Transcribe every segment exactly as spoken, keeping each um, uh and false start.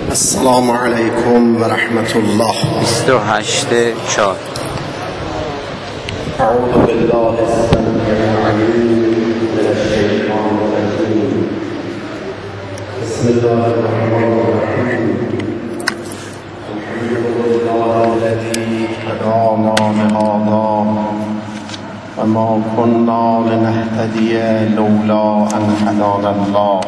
السلام علیکم و رحمت الله. بیست و هشت چهار. اعوذ بالله السمیع العلیم من الشیطان الرجیم. بسم الله الرحمن الرحیم. الحمد لله الذی هدانا لهذا و ما كنا لنهتدی لولا ان هدانا الله.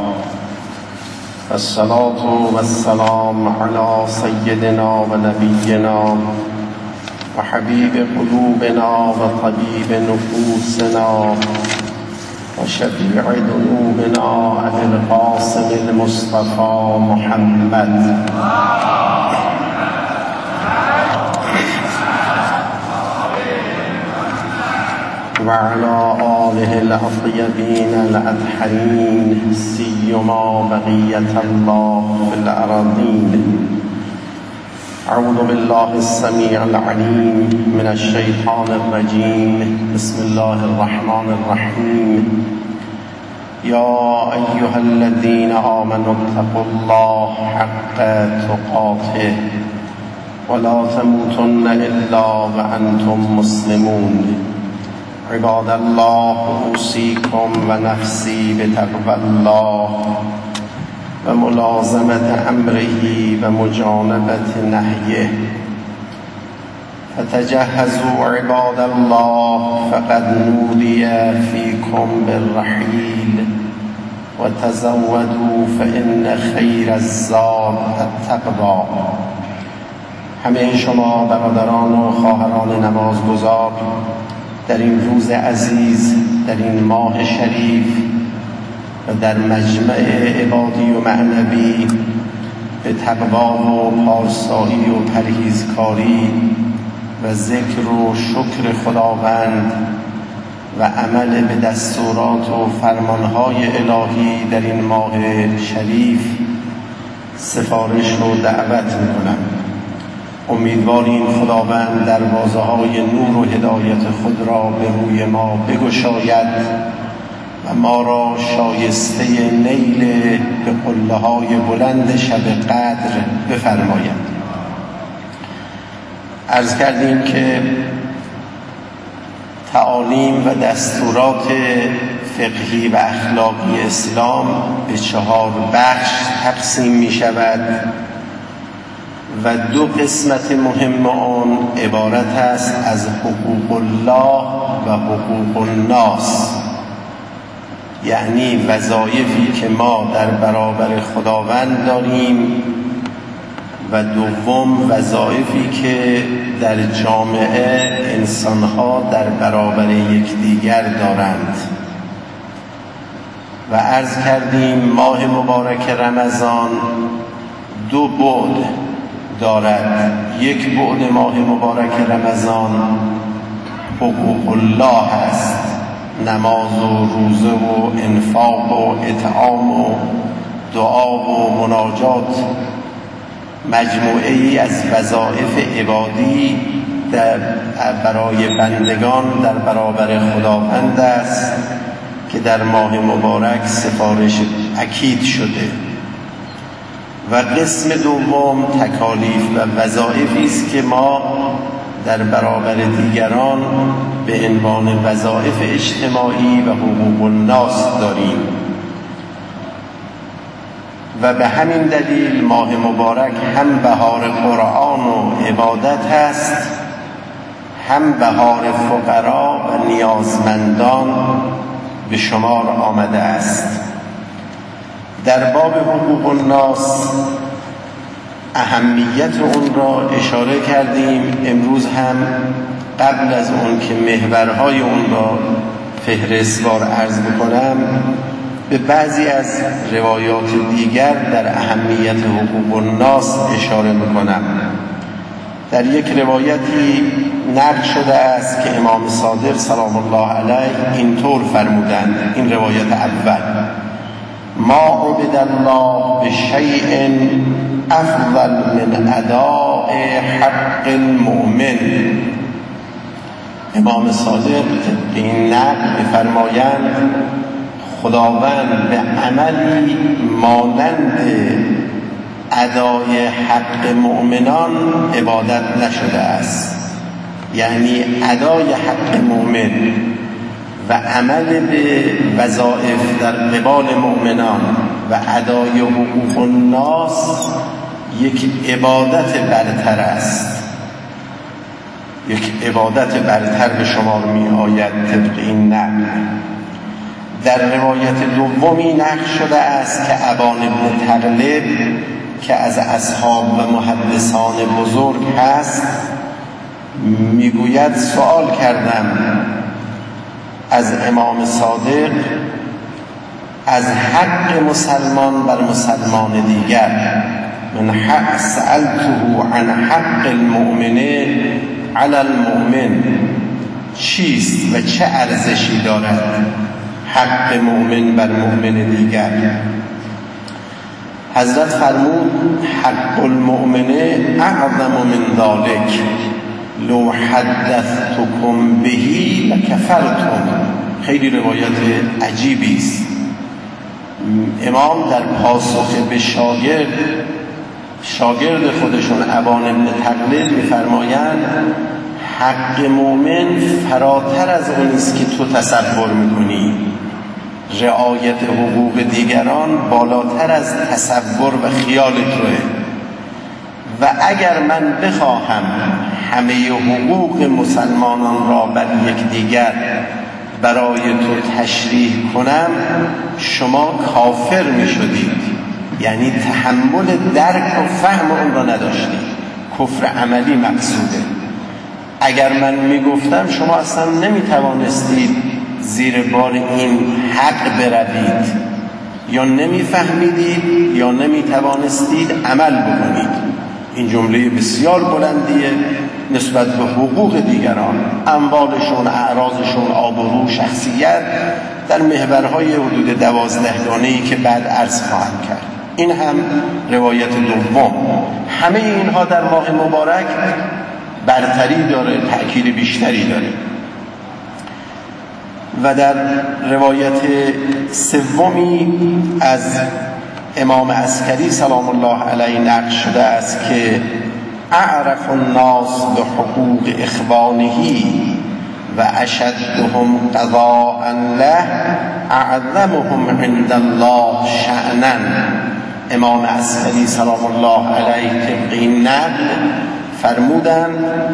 الصلاة والسلام على سيدنا ونبينا وحبيب قلوبنا وطبيب نفوسنا وشفيع ذنوبنا أبي القاسم المصطفى محمد وعلى آله الأطيبين الأطهرين سيما بقية الله في الأراضين. أعوذ بالله السميع العليم من الشيطان الرجيم. بسم الله الرحمن الرحيم. يا أيها الذين آمنوا اتقوا الله حق تقاته ولا تموتن إلا وأنتم مسلمون. عباد الله اوصيكم ونفسي بتقوى الله وملازمة أمره ومجانبة نهيه. فتجهزوا عباد الله فقد نودي فيكم بالرحيل وتزودوا فإن خير الزاد التقوى. همه شما برادران و خواهران نمازگزار در این روز عزیز، در این ماه شریف و در مجمع عبادی و معنوی به تقوا و پارسایی و پرهیزکاری و ذکر و شکر خداوند و عمل به دستورات و فرمانهای الهی در این ماه شریف سفارش و دعوت میکنم. امیدواریم خداوند دروازه‌های نور و هدایت خود را به روی ما بگشاید و ما را شایسته نیل به قله‌های بلند شب قدر بفرماید. عرض کردیم که تعالیم و دستورات فقهی و اخلاقی اسلام به چهار بخش تقسیم می شود و دو قسمت مهم آن عبارت است از حقوق الله و حقوق الناس، یعنی وظایفی که ما در برابر خداوند داریم و دوم وظایفی که در جامعه انسانها در برابر یکدیگر دارند. و عرض کردیم ماه مبارک رمضان دو بعد دارد. یک بعد ماه مبارک رمضان حقوق الله است، نماز و روزه و انفاق و اطعام و دعا و مناجات، مجموعه ای از وظایف عبادی در برای بندگان در برابر خداوند است که در ماه مبارک سفارش اکید شده. و قسم دوم تکالیف و وظایفی است که ما در برابر دیگران به عنوان وظایف اجتماعی و حقوق الناس داریم. و به همین دلیل ماه مبارک هم بهار قرآن و عبادت است، هم بهار فقرا و نیازمندان به شمار آمده است. در باب حقوق الناس اهمیت اون را اشاره کردیم. امروز هم قبل از اون که محورهای اون را فهرستوار عرض بکنم به بعضی از روایات دیگر در اهمیت حقوق الناس اشاره میکنم. در یک روایتی نقل شده است که امام صادق سلام الله علیه اینطور فرمودند. این روایت اول: ما عبد الله بشیء افضل من اداء حق المؤمن. امام صادق این نقل می‌فرمایند خداوند به عملی مانند ادای حق مؤمنان عبادت نشده است. یعنی ادای حق مؤمن و عمل به وظایف در قبال مؤمنان و ادای حقوق الناس یک عبادت برتر است، یک عبادت برتر به شمار می آید طبق این نقل. در روایت دومی نقل شده است که ابان بن تغلب که از اصحاب و محدثان بزرگ هست میگوید سوال کردم از امام صادق از حق مسلمان بر مسلمان دیگر، من حق سألته عن حق المؤمن علی المؤمن، چیست و چه ارزشی دارد حق مؤمن بر مؤمن دیگر؟ حضرت فرمود حق المؤمن اعظم من ذلك لو حدثتكم بهی لکفرتم. خیلی روایت عجیبی است. امام در پاسخ به شاگرد شاگرد خودشون ابان بن تغلب می‌فرمایند حق مؤمن فراتر از اون است که تو تصور می‌کنی. رعایت حقوق دیگران بالاتر از تصور و خیال توه و اگر من بخواهم همه حقوق مسلمانان را بر یکدیگر برای تو تشریح کنم شما کافر می شدید، یعنی تحمل درک و فهم اون را نداشتید. کفر عملی مقصوده. اگر من می گفتم شما اصلا نمی توانستید زیر بار این حق بروید، یا نمی فهمیدید یا نمی توانستید عمل بکنید. این جمله بسیار بلندیه نسبت به حقوق دیگران، اموالشون، اعراضشون، آبرو، شخصیت در محورهای حدود دوازده گانه‌ای که بعد عرض خواهم کرد. این هم روایت دوم. همه اینها در ماه مبارک برتری داره، تأکید بیشتری داره. و در روایت سومی از امام عسکری سلام الله علیه نقل شده است که اعرف الناس به حقوق اخوانه و اشدهم قضاء له اعظمهم عند الله شأنا. امام عسکری سلام الله علیه طبق این نقل فرمودند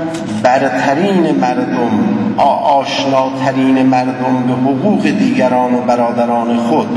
برترین مردم، آشناترین مردم به حقوق دیگران و برادران خود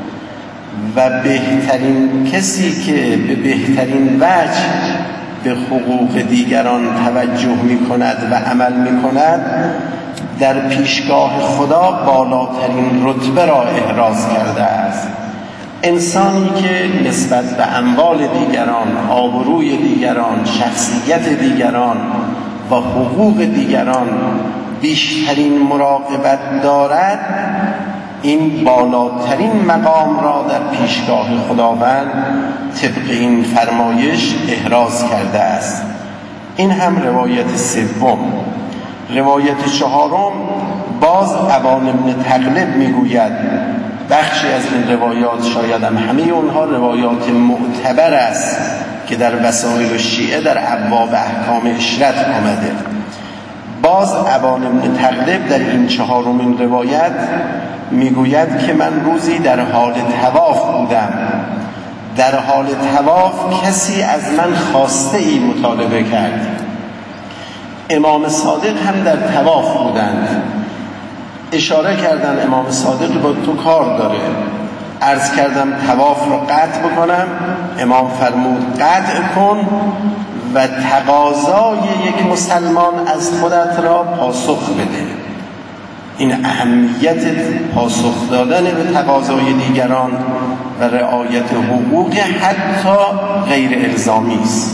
و بهترین کسی که به بهترین وجه به حقوق دیگران توجه می کند و عمل می کند در پیشگاه خدا بالاترین رتبه را احراز کرده است. انسانی که نسبت به اموال دیگران، آبروی دیگران، شخصیت دیگران و حقوق دیگران بیشترین مراقبت دارد، این بالاترین مقام را در پیشگاه خداوند طبق این فرمایش احراز کرده است. این هم روایت سوم. روایت چهارم باز ابان بن تغلب میگوید، بخشی از این روایات شاید هم همه اونها روایات معتبر است که در وسائل الشیعه در ابواب احکام عشرت آمده. باز ابان بن تغلب در این چهارمین روایت میگوید که من روزی در حال طواف بودم، در حال طواف کسی از من خواسته ای مطالبه کرد. امام صادق هم در طواف بودند، اشاره کردن امام صادق با تو کار داره. عرض کردم طواف رو قطع بکنم، امام فرمود قطع کن و تقاضای یک مسلمان از خودت را پاسخ بده. این اهمیت پاسخ دادن به تقاضای دیگران و رعایت حقوق حتی غیر الزامی است.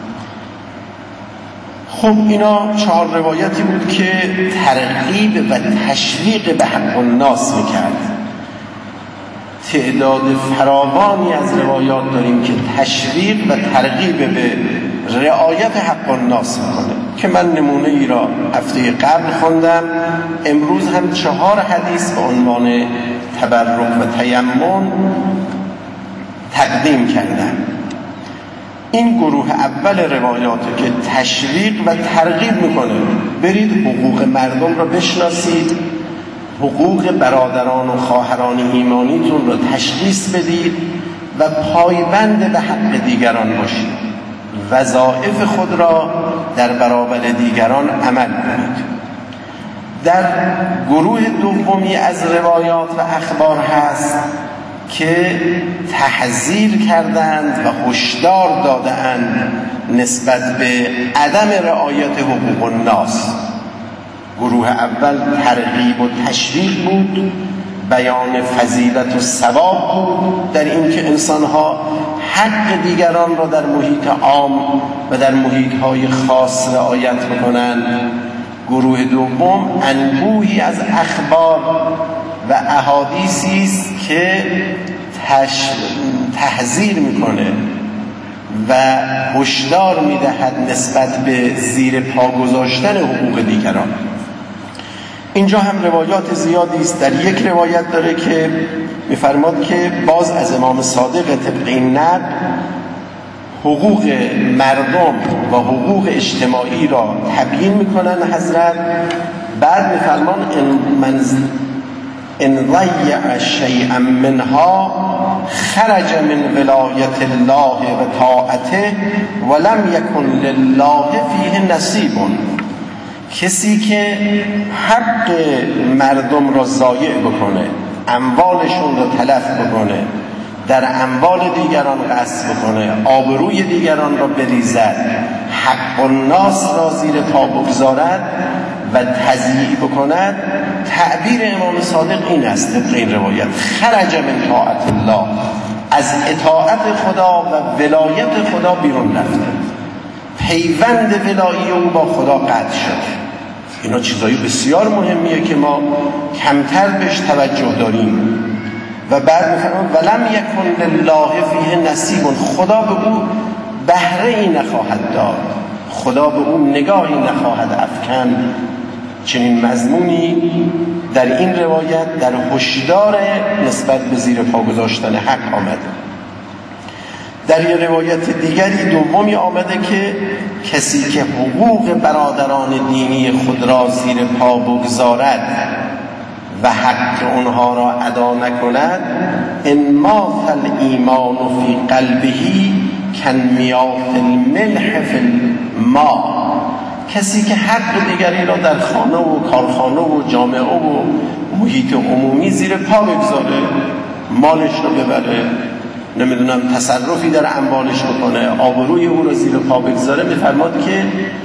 خب اینا چهار روایتی بود که ترغیب و تشویق به حق الناس میکرد. تعداد فراوانی از روایات داریم که تشویق و ترغیب به رعایت حق الناس میکنه که من نمونه ای را هفته قبل خوندم. امروز هم چهار حدیث به عنوان تبرک و تیمم تقدیم کردم. این گروه اول روایاته که تشویق و ترغیب میکنه برید حقوق مردم را بشناسید، حقوق برادران و خواهران ایمانیتون را تشخیص بدید و پایبند به حق دیگران باشید، وظایف خود را در برابر دیگران عمل کنید. در گروه دومی از روایات و اخبار هست که تحذیر کردند و هشدار دادند نسبت به عدم رعایت حقوق الناس. گروه اول ترغیب و تشویق بود، بیان فضیلت و ثواب بود در این که انسانها حق دیگران را در محیط عام و در محیط‌های خاص رعایت بکنند. گروه دوم انبوهی از اخبار و احادیثی است که تش... تحذیر میکنه و هشدار میدهد نسبت به زیر پا گذاشتن حقوق دیگران. اینجا هم روایات زیادی است. در یک روایت داره که میفرماد که باز از امام صادق طبق این نقل حقوق مردم و حقوق اجتماعی را تبیین میکنن حضرت. بعد میفرمان ان من ان ضیع شیئا منها خرج من ولایت الله و طاعته ولم یکن لله فیه نصیب. کسی که حق مردم را ضایع بکنه، اموالشون را تلف بکنه، در اموال دیگران غصب بکنه، آبروی دیگران را بریزد، حق الناس را زیر پا بگذارد و تضییع بکند، تعبیر امام صادق این است طبق این روایت: خرج من طاعت الله، از اطاعت خدا و ولایت خدا بیرون رفته، پیوند ولایی او با خدا قطع شد. اینا چیزایی بسیار مهمیه که ما کمتر بهش توجه داریم. و بعد میفرمان ولم یکن لله فیه نصیب، خدا به او بهره ای نخواهد داد، خدا به او نگاهی نخواهد افکن. چنین مضمونی در این روایت در هشدار نسبت به زیر پا گذاشتن حق آمده. در یه روایت دیگری دومی آمده که کسی که حقوق برادران دینی خود را زیر پا بگذارد و حق اونها را ادا نکند، ان مات الایمان فی قلبه کنمیات الملح فی الماء، کسی که حق دیگری را در خانه و کارخانه و جامعه و محیط عمومی زیر پا بگذاره، مالش رو ببره، نمیدونم تصرفی در اموالش بکنه، آبروی او رو زیر پا بگذاره، میفرماد که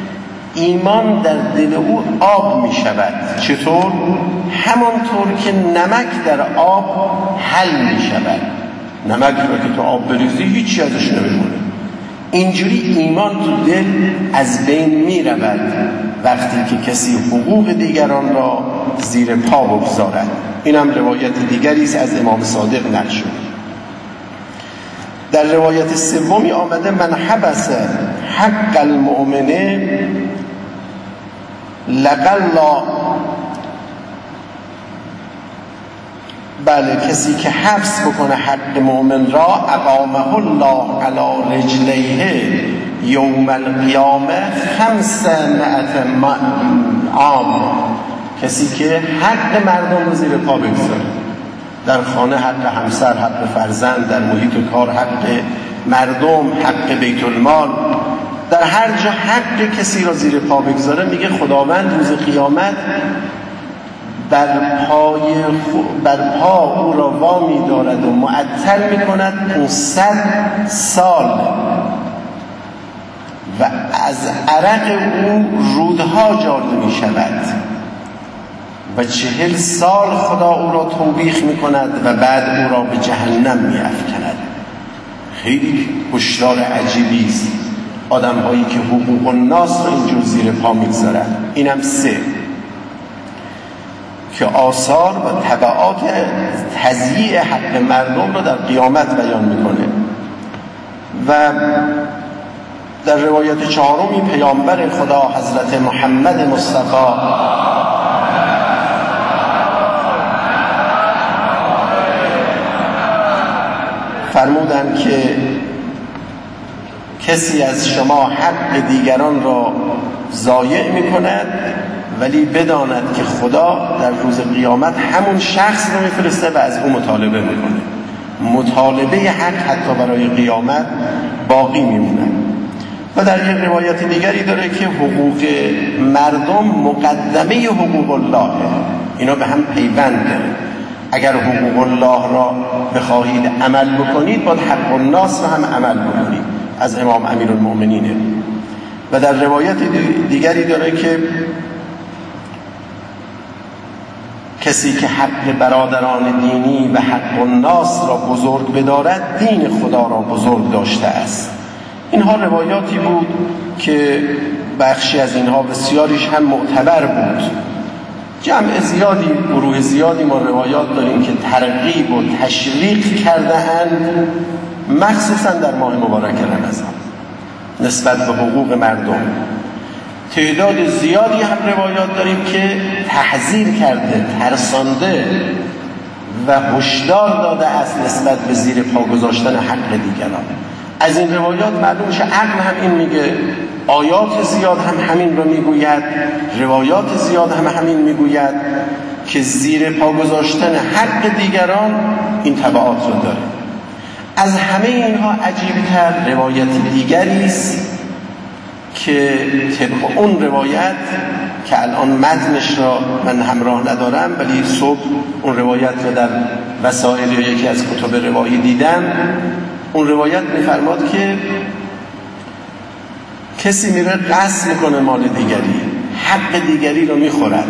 ایمان در دل او آب می شود. چطور؟ همانطور که نمک در آب حل می شود. نمک رو که تو آب بریزی هیچی ازش نمیمونه. اینجوری ایمان تو دل از بین می رود وقتی که کسی حقوق دیگران را زیر پا بگذارد. این هم روایت دیگری است از امام صادق نقل شد. در روایت سومی آمده من حبس حق المؤمنه لقلا، بله کسی که حبس بکنه حق مؤمن را اقامه الله علی رجلیه یوم القیامه خمسمائة عام، کسی که حق مردم رو زیر پا بگذاره، در خانه حق همسر، حق فرزند، در محیط کار حق مردم، حق بیت المال، در هر جا حق کسی را زیر پا بگذاره، میگه خداوند روز قیامت بر پای بر پا او را وامی دارد و معطل میکند پانصد سال و از عرق او رودها جاری میشود و چهل سال خدا او را توبیخ میکند و بعد او را به جهنم میافکند. خیلی هشدار عجیبی است. آدم هایی که حقوق الناس را اینجور زیر پا میگذارن. اینم سه که آثار و تبعات تضییع حق مردم را در قیامت بیان میکنه. و در روایت چهارمی پیامبر خدا حضرت محمد مصطفی فرمودند که کسی از شما حق دیگران را ضایع می کند ولی بداند که خدا در روز قیامت همون شخص رو میفرسته و از او مطالبه میکنه. مطالبه حق حتی برای قیامت باقی میمونه. و در یک روایت دیگری داره که حقوق مردم مقدمه حقوق الله، اینا به هم پیوند داره. اگر حقوق الله را بخواهید عمل بکنید باید حق الناس را هم عمل بکنید، از امام امیرالمؤمنینه. و در روایت دیگری داره که کسی که حق برادران دینی و حق الناس را بزرگ بدارد دین خدا را بزرگ داشته است. اینها روایاتی بود که بخشی از اینها بسیاریش هم معتبر بود. جمع زیادی، گروه زیادی ما روایات داریم که ترغیب و تشویق کرده اند، مخصوصا در ماه مبارک رمضان، نسبت به حقوق مردم. تعداد زیادی هم روایات داریم که تحذیر کرده، ترسانده و هشدار داده است نسبت به زیر پا گذاشتن حق دیگران. از این روایات معلوم شه عقل هم این میگه، آیات زیاد هم همین رو میگوید، روایات زیاد هم همین میگوید که زیر پا گذاشتن حق دیگران این تبعات رو داره. از همه اینها عجیبتر روایت دیگری است که طبق اون روایت که الان متنش را من همراه ندارم ولی صبح اون روایت رو در وسائل یا یکی از کتب روایی دیدم. اون روایت می‌فرماد که کسی میره غصب میکنه مال دیگری، حق دیگری رو میخورد،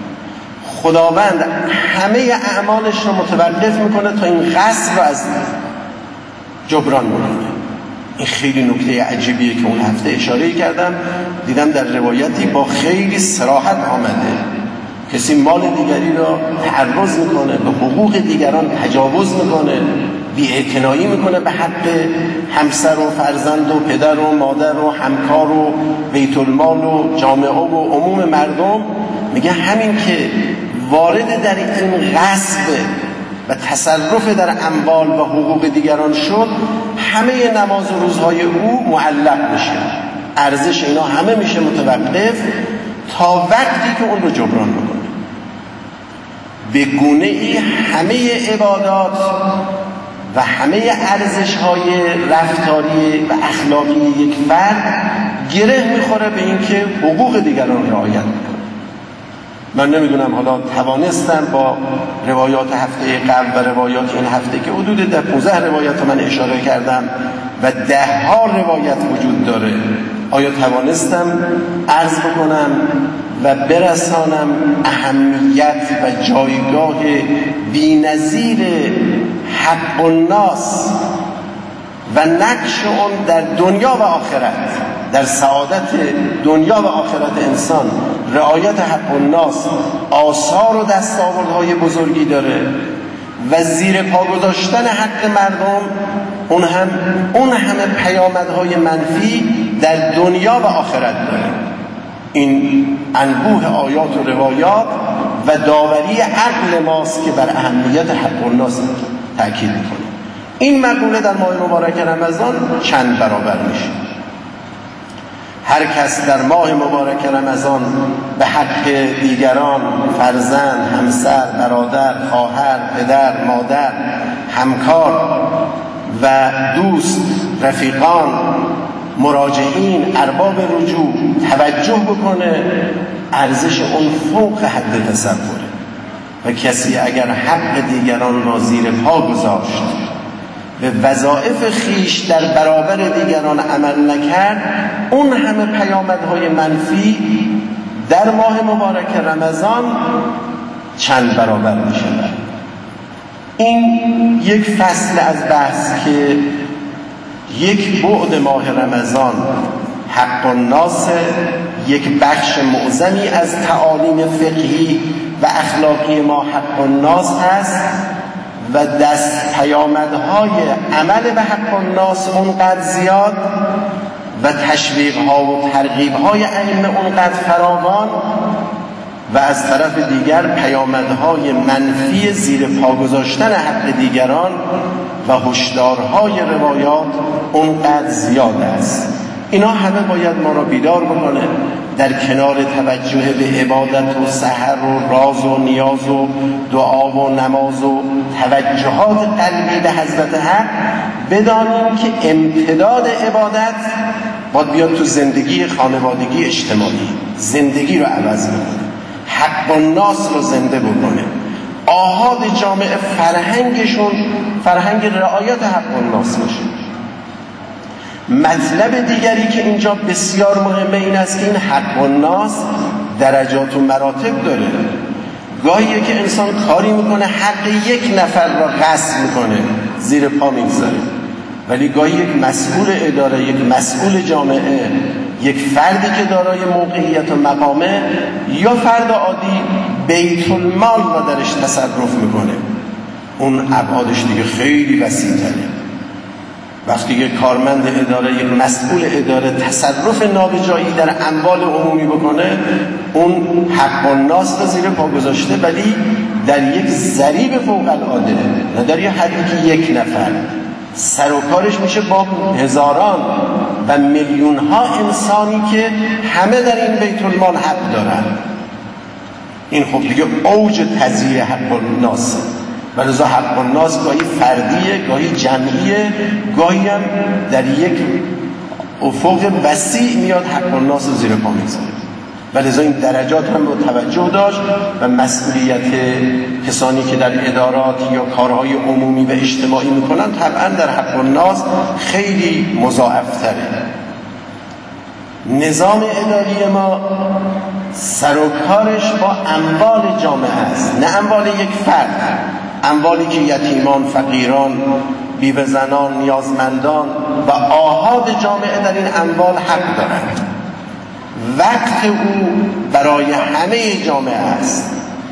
خداوند همه اعمالش رو متوقف میکنه تا این غصب رو از جبران بکنه. این خیلی نکته عجیبیه که اون هفته اشاره کردم، دیدم در روایتی با خیلی صراحت آمده. کسی مال دیگری را تعرض میکنه، به حقوق دیگران تجاوز میکنه، بی‌اعتنایی میکنه به حق همسر و فرزند و پدر و مادر و همکار و بیت المال و جامعه و عموم مردم، میگه همین که وارد در این غصب و تصرف در اموال و حقوق دیگران شد، همه نماز و روزهای او معلق میشه، ارزش اینا همه میشه متوقف تا وقتی که اون رو جبران میکنه. به گونه ای همه عبادات و همه ارزش‌های رفتاری و اخلاقی یک فرد گره میخوره به اینکه حقوق دیگران رعایت میکنه. من نمیدونم حالا توانستم با روایات هفته قبل و روایات این هفته که حدود در پانزده روایت من اشاره کردم و ده ها روایت وجود داره، آیا توانستم عرض بکنم و برسانم اهمیت و جایگاه بی‌نظیر حق الناس و نقش اون در دنیا و آخرت، در سعادت دنیا و آخرت انسان؟ رعایت حق الناس آثار و دستاوردهای بزرگی داره و زیر پا گذاشتن حق مردم اون هم اون همه پیامدهای منفی در دنیا و آخرت داره. این انبوه آیات و روایات و داوری عقل ماست که بر اهمیت حق الناس تأکید میکنه. این مقوله در ماه مبارک رمضان چند برابر میشه. هر کس در ماه مبارک رمضان به حق دیگران، فرزند، همسر، برادر، خواهر، پدر، مادر، همکار و دوست، رفیقان، مراجعین، ارباب رجوع توجه بکنه، ارزش اون فوق حد تصوره. و کسی اگر حق دیگران را زیر پا گذاشت، به وظایف خیش در برابر دیگران عمل نکرد، اون همه پیامدهای منفی در ماه مبارک رمضان چند برابر می شود. این یک فصل از بحث که یک بعد ماه رمضان حق الناس، یک بخش معظمی از تعالیم فقهی و اخلاقی ما حق الناس هست و دست پیامدهای عمل به حق الناس اونقدر زیاد و تشویقها و ترغیبهای ائمه اونقدر فراوان، و از طرف دیگر پیامدهای منفی زیر پا گذاشتن حق دیگران و هشدارهای روایات اونقدر زیاد است. اینا همه باید ما را بیدار بکنه در کنار توجه به عبادت و سحر و راز و نیاز و دعا و نماز و توجهات قلبی به حضرت حق بدانیم که امتداد عبادت باید بیاد تو زندگی خانوادگی اجتماعی، زندگی رو عوض بکنه، حق الناس رو زنده بکنه، آحاد جامعه فرهنگشون فرهنگ رعایت حق الناس باشه. مطلب دیگری که اینجا بسیار مهمه این است که این حق الناس درجات و مراتب داره. گاهیه که انسان کاری میکنه حق یک نفر را غصب میکنه، زیر پا میگذاره، ولی گاهی یک مسئول اداره، یک مسئول جامعه، یک فردی که دارای موقعیت و مقامه یا فرد عادی بیت المال را درش تصرف میکنه، اون ابعادش دیگه خیلی وسیع‌تره. وقتی یک کارمند اداره، یک مسئول اداره تصرف نابجایی در اموال عمومی بکنه، اون حق الناس را زیر پا گذاشته، ولی در یک ضریب فوق العاده، نه در یک حدی که یک نفر سر و کارش میشه با هزاران و میلیون ها انسانی که همه در این بیت المال حق دارن. این خب دیگه اوج تضییع حق الناس. ولذا حق الناس گاهی فردیه، گاهی جمعیه، گاهی هم در یک افق وسیع میاد حق الناس رو زیر پا میذاره. ولذا این درجات هم رو توجه داشت و مسئولیت کسانی که در ادارات یا کارهای عمومی و اجتماعی میکنن طبعا در حق الناس خیلی مضاعفتره. نظام اداری ما سر و کارش با اموال جامعه است، نه اموال یک فرد، اموالی که یتیمان، فقیران، بیوه زنان، نیازمندان و آحاد جامعه در این اموال حق دارند. وقت او برای همه جامعه است،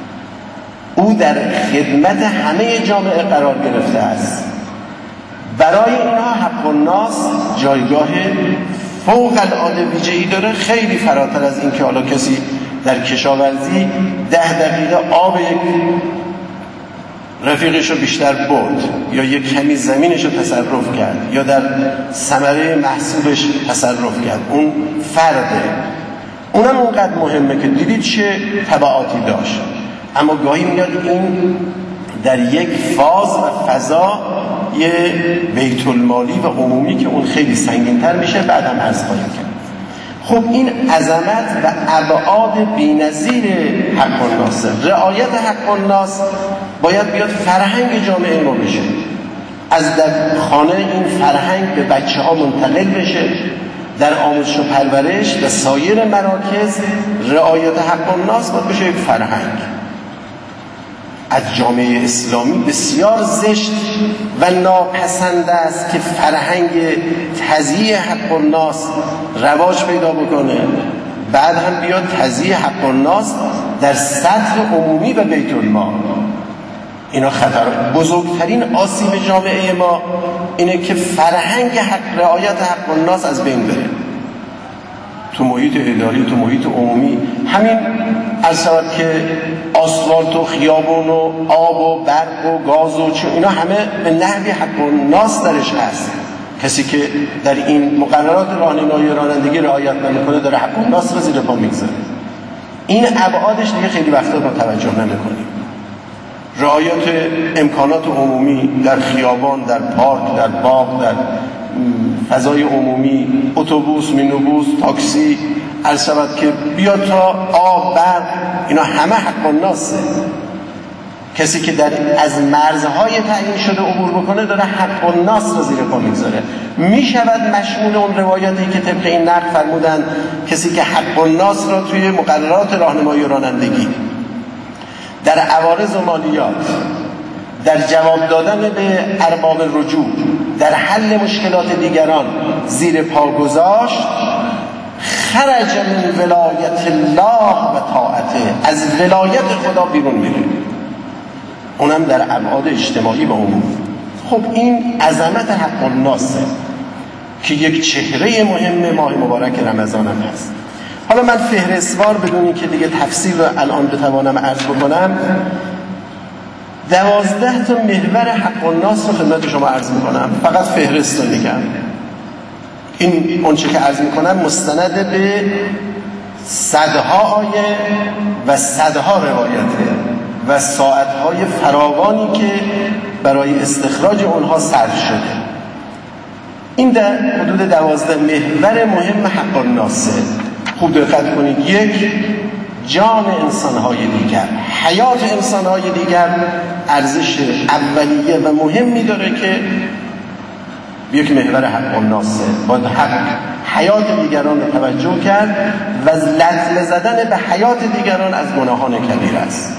او در خدمت همه جامعه قرار گرفته است. برای اینها حق الناس جایگاه فوق العاده ویژه‌ای داره، خیلی فراتر از این که حالا کسی در کشاورزی ده دقیقه آب یک رفیقش رو بیشتر برد یا یک کمی زمینش رو تصرف کرد یا در ثمره محصولش تصرف کرد، اون فرده، اونم اونقدر مهمه که دیدید چه تبعاتی داشت. اما گاهی میاد این در یک فاز و فضا یه بیت المالی و عمومی که اون خیلی سنگین‌تر میشه، بعدم عرض خواهیم کرد. خب این عظمت و ابعاد بی‌نظیر حق الناس، رعایت حق الناس باید بیاد فرهنگ جامعه ما بشه، از در خانه این فرهنگ به بچه ها منتقل بشه، در آموزش و پرورش و سایر مراکز رعایت حق الناس باید بشه یک فرهنگ. از جامعه اسلامی بسیار زشت و ناپسند است که فرهنگ تضییع حق الناس رواج پیدا بکنه، بعد هم بیاد تضییع حق الناس در سطح عمومی و بیت المال. اینا خطر. بزرگترین آسیب جامعه ما اینه که فرهنگ حق رعایت حق الناس از بین بره. تو محیط اداری، تو محیط عمومی، همین از شود که آسفالت و خیابون و آب و برق و گاز و چه اینا همه به نحوی حق الناس درش هست. کسی که در این مقررات راهنمایی رانندگی رعایت نمیکنه داره حق الناس رو زیر پا میگذاره. این ابعادش دیگه خیلی وقتا ما توجه نمیکنیم. رعایت امکانات عمومی در خیابان، در پارک، در باغ، در فضای عمومی، اتوبوس، مینیبوس، تاکسی، عرض شود که بیاد تا آب، برق، اینا همه حق الناسه. کسی که در از مرزهای تعیین شده عبور بکنه داره حق الناس رو زیر پا میگذاره. میشود مشمول اون روایاتی که طبق این نقل فرمودن کسی که حق الناس را توی مقررات راهنمایی رانندگی، در عوارض و مالیات، در جواب دادن به ارباب رجوع، در حل مشکلات دیگران زیر پا گذاشت، خرج من ولایت الله و طاعته، از ولایت خدا بیرون میره، اونم در ابعاد اجتماعی و عمومی. خب این عظمت حق الناسه که یک چهره مهم ماه مبارک رمضان هم هست. حالا من فهرستوار بدون این که دیگه تفصیل رو الان بتوانم عرض بکنم، دوازده تا محور حق الناس رو خدمت شما عرض میکنم. فقط فهرست رو میگم. این اون چه که عرض میکنم مستند به صدها آیه و صدها روایته و ساعتهای فراوانی که برای استخراج اونها صرف شده. این در حدود دوازده محور مهم حق الناسه. خوب دقت کنید. یک، جان انسانهای دیگر، حیات انسانهای دیگر ارزش اولیه و مهمی داره که یک محور حق الناسه. باید حق حیات دیگران رو توجه کرد و لطمه زدن به حیات دیگران از گناهان کبیر است.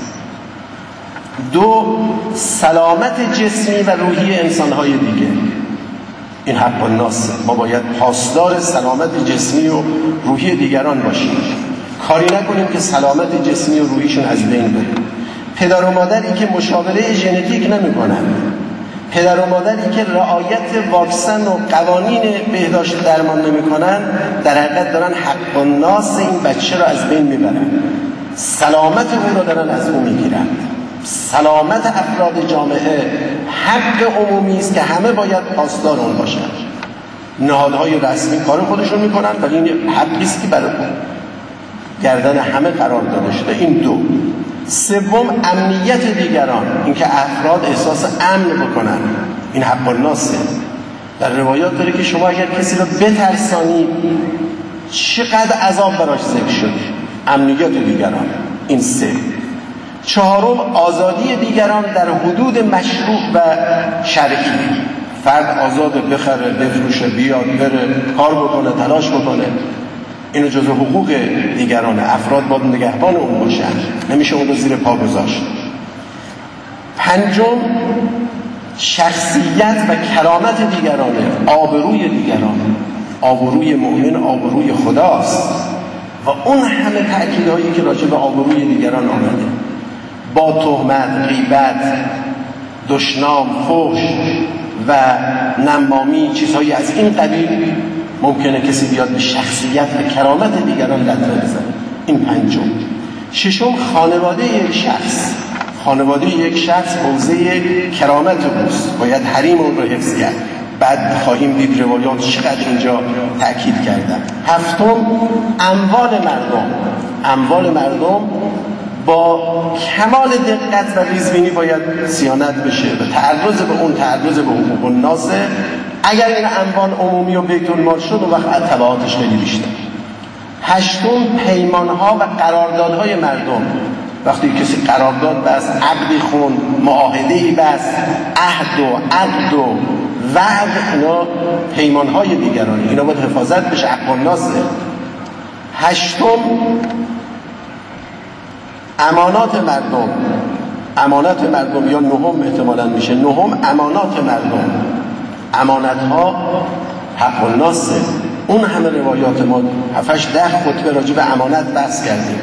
دو، سلامت جسمی و روحی انسانهای دیگه. این حق الناسه. ما باید پاسدار سلامت جسمی و روحی دیگران باشیم. کاری نکنیم که سلامت جسمی و روحیشون از بین بره. پدر و مادری که مشاوره ژنتیک نمی‌کنن، پدر و مادری که رعایت واکسن و قوانین بهداشت درمان نمی‌کنن، در حقیقت دارن حق الناس این بچه رو از بین میبرن. سلامت او رو دارن از او میگیرن. سلامت افراد جامعه حق عمومی است که همه باید پاسدار اون باشن. نهادهای رسمی کار خودشون میکنن ولی این حقی است که برای گردن همه قرار داده شده. این دو. سوم، امنیت دیگران، اینکه افراد احساس امن بکنن. این حق الناسه. در روایات داره که شما اگر کسی رو بترسانید چقدر عذاب براش ذکر شده. امنیت دیگران. این سه. چهارم، آزادی دیگران در حدود مشروع و شرعی. فرد آزاد بخره، بفروشه، بیاد، بره، کار بکنه، تلاش بکنه. اینو جزو حقوق دیگران. افراد باید نگهبان اون باشن. نمیشه اون رو زیر پا گذاشت. پنجم، شخصیت و کرامت دیگرانه. آبروی دیگران. آبروی مؤمن آبروی خداست و اون همه تأکیدهایی که راجع به آبروی دیگران آمده، با تهمت، غیبت، دشنام، فحش و نمامی، چیزهایی از این قبیل ممکنه کسی بیاد به شخصیت و کرامت دیگران لطمه بزنه. این پنجم. ششم، خانواده یک شخص. خانواده یک شخص حوزه کرامت اوست، باید حریم اون رو حفظ کرد. بعد خواهیم دید روایات چقدر اینجا تأکید کردن. هفتم، اموال مردم. اموال مردم با کمال دقت و ریزبینی باید صیانت بشه و تعرض به اون تعرض به حقوق الناس. اگر این اموال عمومی و بیت المال شد اون وقت تبعاتش خیلی بیشتر. هشتم، پیمانها و قراردادهای مردم. وقتی کسی قرارداد بست، عقدی خوند، معاهده‌ای بست، عهد و عقد و وعد، اینا پیمانهای دیگرانی، اینا باید حفاظت بشه. حق الناسه. هشتم، امانات مردم. امانات مردم یا نهم احتمالاً میشه. نهم، امانات مردم. امانت ها حق الناسه. اون همه روایات ما هفتش ده خطبه راجع به امانت بحث کردیم.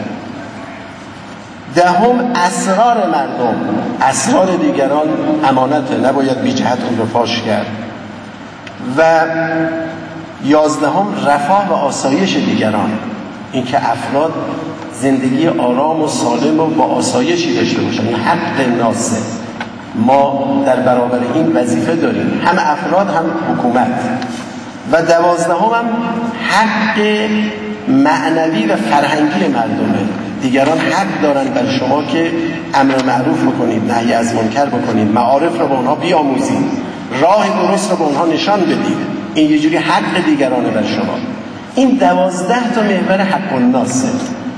دهم، اسرار مردم. اسرار دیگران امانته، نباید بی جهت اون رو فاش کرد. و یازدهم، رفاه و آسایش دیگران. اینکه افراد زندگی آرام و سالم و با آسایشی داشته باشن. این حق ناسه. ما در برابر این وظیفه داریم، هم افراد هم حکومت. و دوازدهم هم حق معنوی و فرهنگی مردمه. دیگران حق دارن بر شما که امر معروف بکنید، نهی از منکر بکنید، معارف رو به اونها بیاموزید، راه درست رو به اونها نشان بدید. این یه جوری حق دیگرانه بر شما. این دوازده تا محور حق الناسه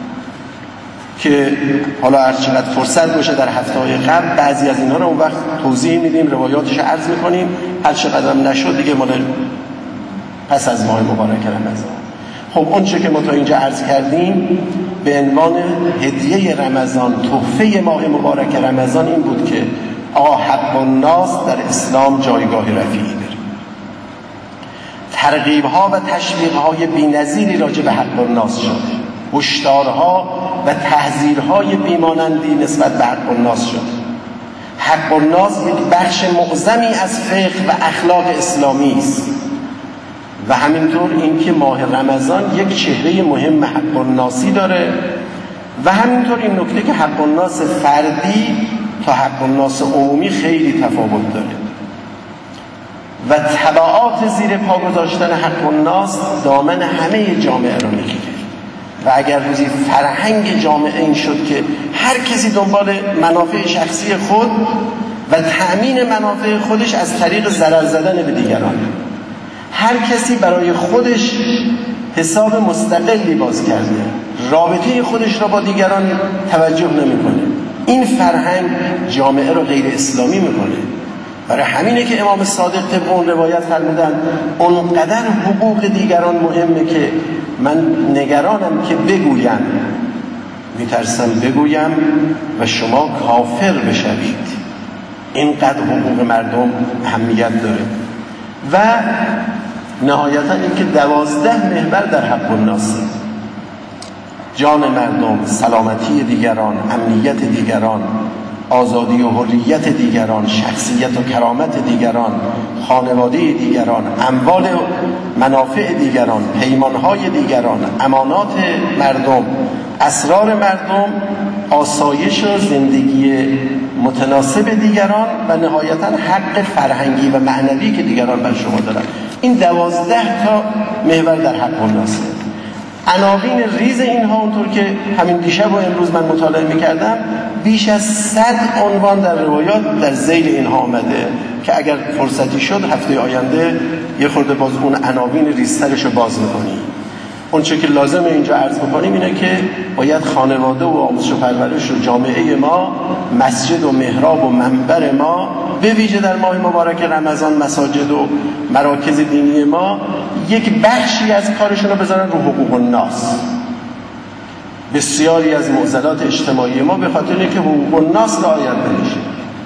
که حالا هر چقدر فرصت باشه در هفته‌های قبل بعضی از اینها رو اون وقت توضیح میدیم، روایاتش رو عرض میکنیم. هر چقدر هم نشد دیگه مال پس از ماه مبارک رمضان. خب اون چه که ما تا اینجا عرض کردیم به عنوان هدیه رمضان، تحفه ماه مبارک رمضان این بود که آقا حق الناس در اسلام جایگاه رفیعی داره. ترغیب‌ها و تشویق‌های بی‌نظیری راجع به حق الناس شده. هشدارها و تحذیرهای بیمانندی نسبت به حق الناس شده. حق الناس یک بخش معظمی از فقه و اخلاق اسلامی است و همینطور اینکه ماه رمضان یک چهره مهم حق الناسی داره و همینطور این نکته که حق الناس فردی تا حق الناس عمومی خیلی تفاوت داره و تبعات زیر پا گذاشتن حق الناس دامن همه جامعه رو میگیره و اگر روزی فرهنگ جامعه این شد که هر کسی دنبال منافع شخصی خود و تأمین منافع خودش از طریق ضرر زدن به دیگران، هر کسی برای خودش حساب مستقلی باز کرده، رابطه خودش را با دیگران توجه نمیکنه، این فرهنگ جامعه رو غیر اسلامی میکنه. برای همینه که امام صادق طبق اون روایت فرمودن اونقدر حقوق دیگران مهمه که من نگرانم که بگویم، میترسم بگویم و شما کافر بشوید. اینقدر حقوق مردم اهمیت داره. و نهایتا اینکه دوازده محور در حق الناس، جان مردم، سلامتی دیگران، امنیت دیگران، آزادی و حریت دیگران، شخصیت و کرامت دیگران، خانواده دیگران، اموال و منافع دیگران، پیمانهای دیگران، امانات مردم، اسرار مردم، آسایش و زندگی متناسب دیگران و نهایتا حق فرهنگی و معنوی که دیگران بر شما دارن. این دوازده تا محور در حق الناسه. عناوین ریز اینها اونطور که همین دیشب و امروز من مطالعه میکردم بیش از صد عنوان در روایات در ذیل اینها آمده که اگر فرصتی شد هفته آینده یه خورده باز اون عناوین ریزترش رو باز میکنیم. اون چه که لازمه اینجا عرض بکنیم اینه که باید خانواده و آموزش و پرورش و جامعه ما، مسجد و محراب و منبر ما، به ویژه در ماه مبارک رمضان مساجد و مراکز دینی ما یک بخشی از کارشون رو بذارن رو حقوق الناس. بسیاری از معضلات اجتماعی ما به خاطر اینه که حقوق الناس رعایت نمیشه،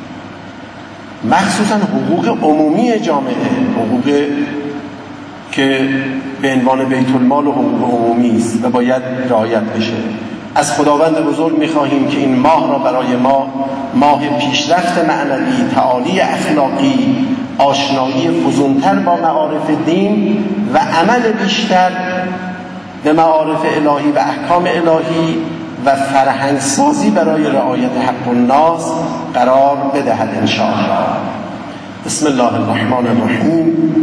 مخصوصا حقوق عمومی جامعه، حقوق که به عنوان بیت المال و حقوق عمومی است و باید رعایت بشه. از خداوند بزرگ می‌خواهیم که این ماه را برای ما ماه پیشرفت معنوی، تعالی اخلاقی، آشنایی فزونتر با معارف دین و عمل بیشتر به معارف الهی و احکام الهی و فرهنگ سازی برای رعایت حق الناس قرار بدهد ان شاء الله. بسم الله الرحمن الرحیم.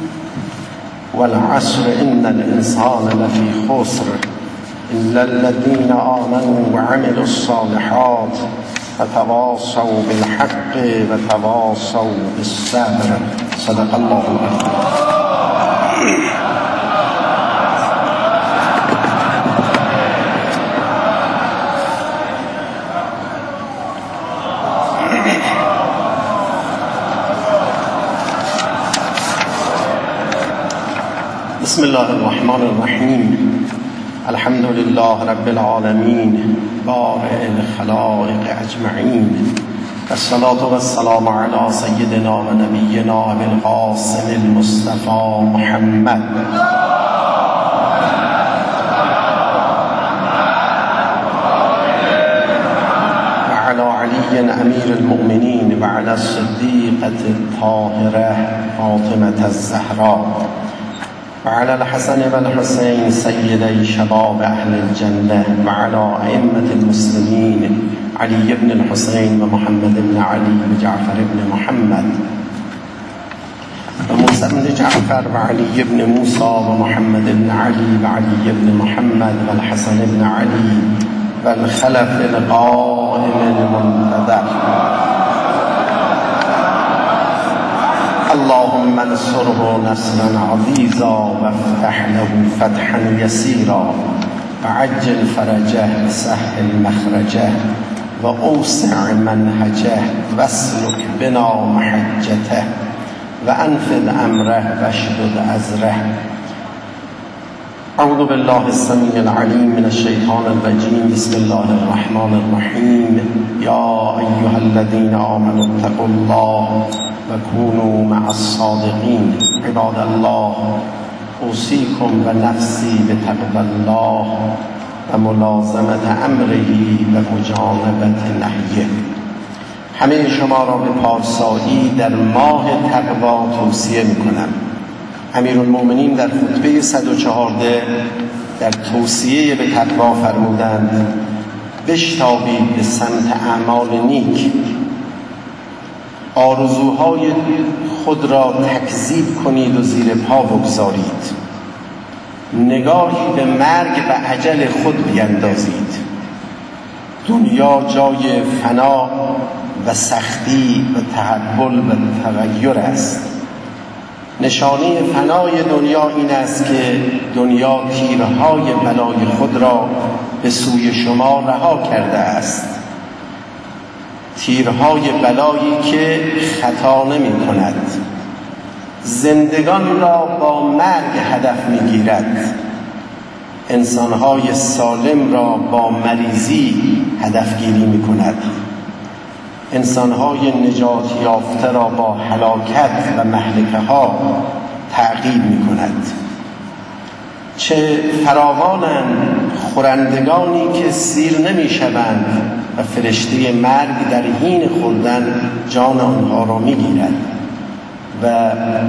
والعصر ان الانسان لفی خسر الا الذين آمنوا وعملوا الصالحات فتواصوا بالحق وتواصوا بالصبر. صدق الله العظیم. بسم الله الرحمن الرحیم. الحمد لله رب العالمین بارئ الخلائق اجمعین والصلاة والسلام علی سیدنا و نبینا ابی القاسم المصطفى محمد و علی علی امیر المؤمنین و علی الصدیقة الطاهرة فاطمة الزهراء و علی الحسن و الحسین سیدی شباب اهل الجنه و علی ائمة المسلمین علی بن الحسین و محمد بن علی و جعفر بن محمد و موسی بن جعفر و علی بن موسی و محمد بن علی و علی بن محمد و الحسن بن علی و الخلف القائم المنتظر. اللهم انصره نصرا عزيزا وافتح له فتحا يسيرا وعجل فرجه وسهل مخرجه واوسع منهجه واسلك بنا محجته وانفذ امره واشدد ازره. اعوذ بالله السميع العليم من الشيطان الرجيم. بسم الله الرحمن الرحيم. يا ايها الذين آمنوا اتقوا الله وكونوا مع الصادقين. عباد الله اوصيكم ونفسي بتقوى الله وملازمة امره ومجانبة نهيه. همه شما را به پارسایی در ماه تقوا توصیه میکنم. امیرالمومنین در خطبه صد و چهارده در توصیه به تقوا فرمودند بشتابید به سمت اعمال نیک، آرزوهای خود را تکذیب کنید و زیر پا بگذارید، نگاهی به مرگ و اجل خود بیندازید. دنیا جای فنا و سختی و تحول و تغییر است. نشانه فنای دنیا این است که دنیا تیرهای بلای خود را به سوی شما رها کرده است، تیرهای بلایی که خطا نمی کند، زندگان را با مرگ هدف می گیرد، انسانهای سالم را با مریضی هدف گیری می کند، انسانهای نجات یافته را با هلاکت و مهلکه ها تعقیب می کند. چه فراوانند خورندگانی که سیر نمی شوند و فرشته مرگ در حین خوردن جان آنها را می گیرد و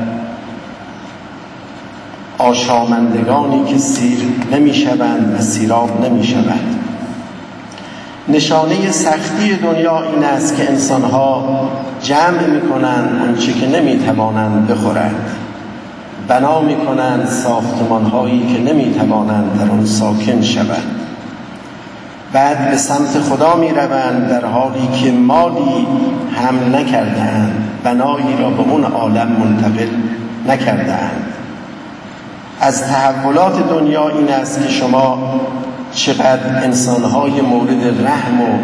آشامندگانی که سیر نمی شوند و سیراب نمی شوند. نشانه سختی دنیا این است که انسانها جمع می کنند آنچه که نمی توانند بخورند، بنا می کنند ساختمانهایی که نمی توانند در آن ساکن شوند، بعد به سمت خدا می روند در حالی که مالی حمل نکردند، بنایی را به اون عالم منتقل نکردند. از تحولات دنیا این است که شما چقدر انسانهای مورد رحم و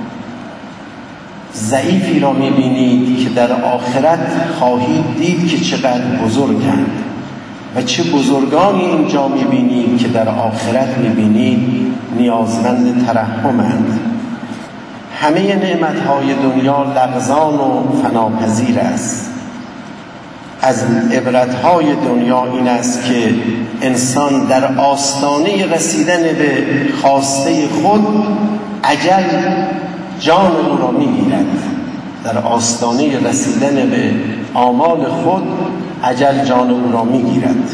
ضعیفی را می‌بینید که در آخرت خواهید دید که چقدر بزرگند و چه بزرگانی اینجا می‌بینید که در آخرت می‌بینید نیازمند ترحمند. همه نعمت‌های دنیا لغزان و فناپذیر است. از عبرت‌های دنیا این است که انسان در آستانه رسیدن به خواسته خود اجل جان او را می‌گیرد. در آستانه رسیدن به آمال خود اجل جان او را می‌گیرد.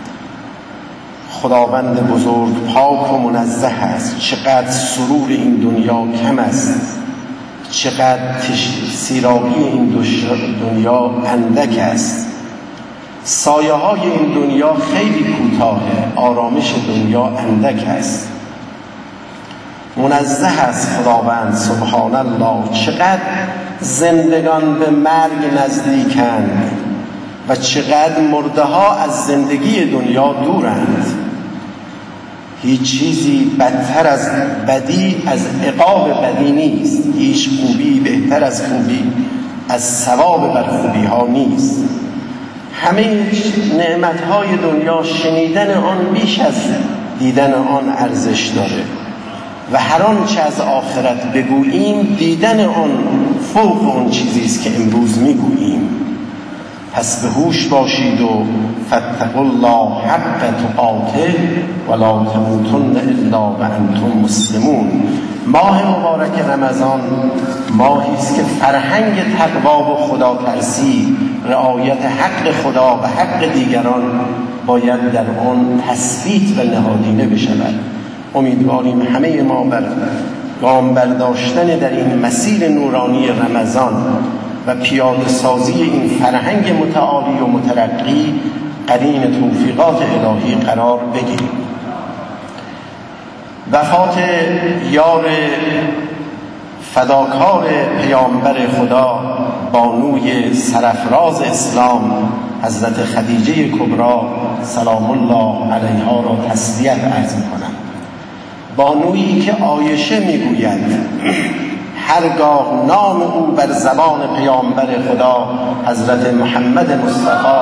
خداوند بزرگ پاک و منزه است. چقدر سرور این دنیا کم است، چقدر سیرابی این دنیا اندک است. سایه های این دنیا خیلی کوتاه، آرامش دنیا اندک است. منزه است خداوند سبحان الله. چقدر زندگان به مرگ نزدیکند و چقدر مرده ها از زندگی دنیا دورند. هیچ چیزی بدتر از بدی از عقاب بدی نیست، هیچ خوبی بهتر از خوبی از ثواب بر خوبی ها نیست. همه نعمتهای دنیا شنیدن آن بیش از دیدن آن ارزش داره و هر آنچه از آخرت بگوییم دیدن آن فوق آن چیزی است که امروز میگوییم. پس به هوش باشید و فاتقوا الله حق تقاته ولا تموتن الا وانتم مسلمون. ماه مبارک رمضان ماهی است که فرهنگ تقوا و خداترسی، رعایت حق خدا و حق دیگران باید در آن تثبیت و نهادینه بشود. امیدواریم همه ما بر گام برداشتن در این مسیر نورانی رمضان و پیاده سازی این فرهنگ متعالی و مترقی قرین توفیقات الهی قرار بگیریم. وفات یار فداکار پیامبر خدا، بانوی سرفراز اسلام حضرت خدیجه کبری سلام الله علیها را تسلیت عرض می‌کنم. بانویی که عایشه میگوید هرگاه نام او بر زبان پیامبر خدا حضرت محمد مصطفی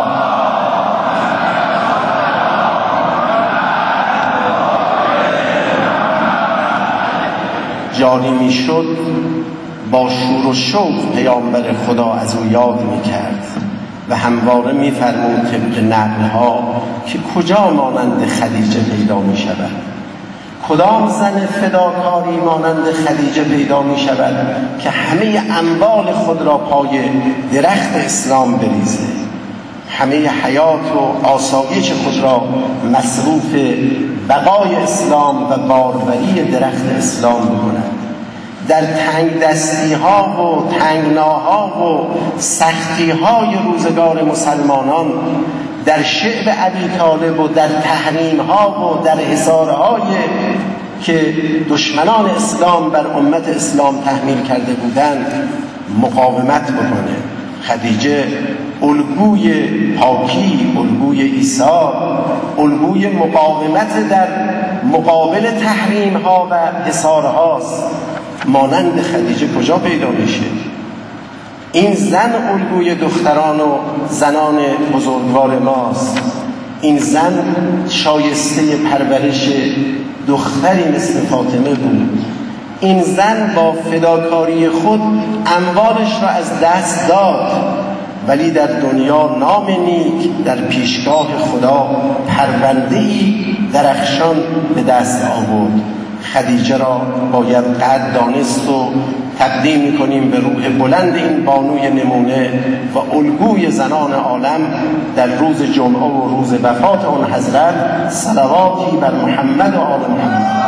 جاری میشد، با شور و شوق پیامبر خدا از او یاد میکرد و همواره میفرمود طبق نقلها که کجا مانند خدیجه پیدا میشود، کدام زن فداکاری مانند خدیجه پیدا می شود که همه اموال خود را پای درخت اسلام بریزه، همه حیات و آسایش خود را مصروف بقای اسلام و باروری درخت اسلام بکند. در تنگ دستی ها و تنگناها و سختی های روزگار مسلمانان، در شعب ابی طالب و در تحریم ها و در حصارهای که دشمنان اسلام بر امت اسلام تحمیل کرده بودند مقاومت بکنه. خدیجه الگوی پاکی، الگوی ایثار، الگوی مقاومت در مقابل تحریم ها و حصارهاست. مانند خدیجه کجا پیدا میشه؟ این زن الگوی دختران و زنان بزرگوار ماست. این زن شایسته پرورش دختری مثل فاطمه بود. این زن با فداکاری خود اموالش را از دست داد، ولی در دنیا نام نیک در پیشگاه خدا پرونده‌ای درخشان به دست آورد. خدیجه را باید قدر دانست و تقدیم می‌کنیم به روح بلند این بانوی نمونه و الگوی زنان عالم در روز جمعه و روز وفات آن حضرت صلواتی بر محمد و آل محمد.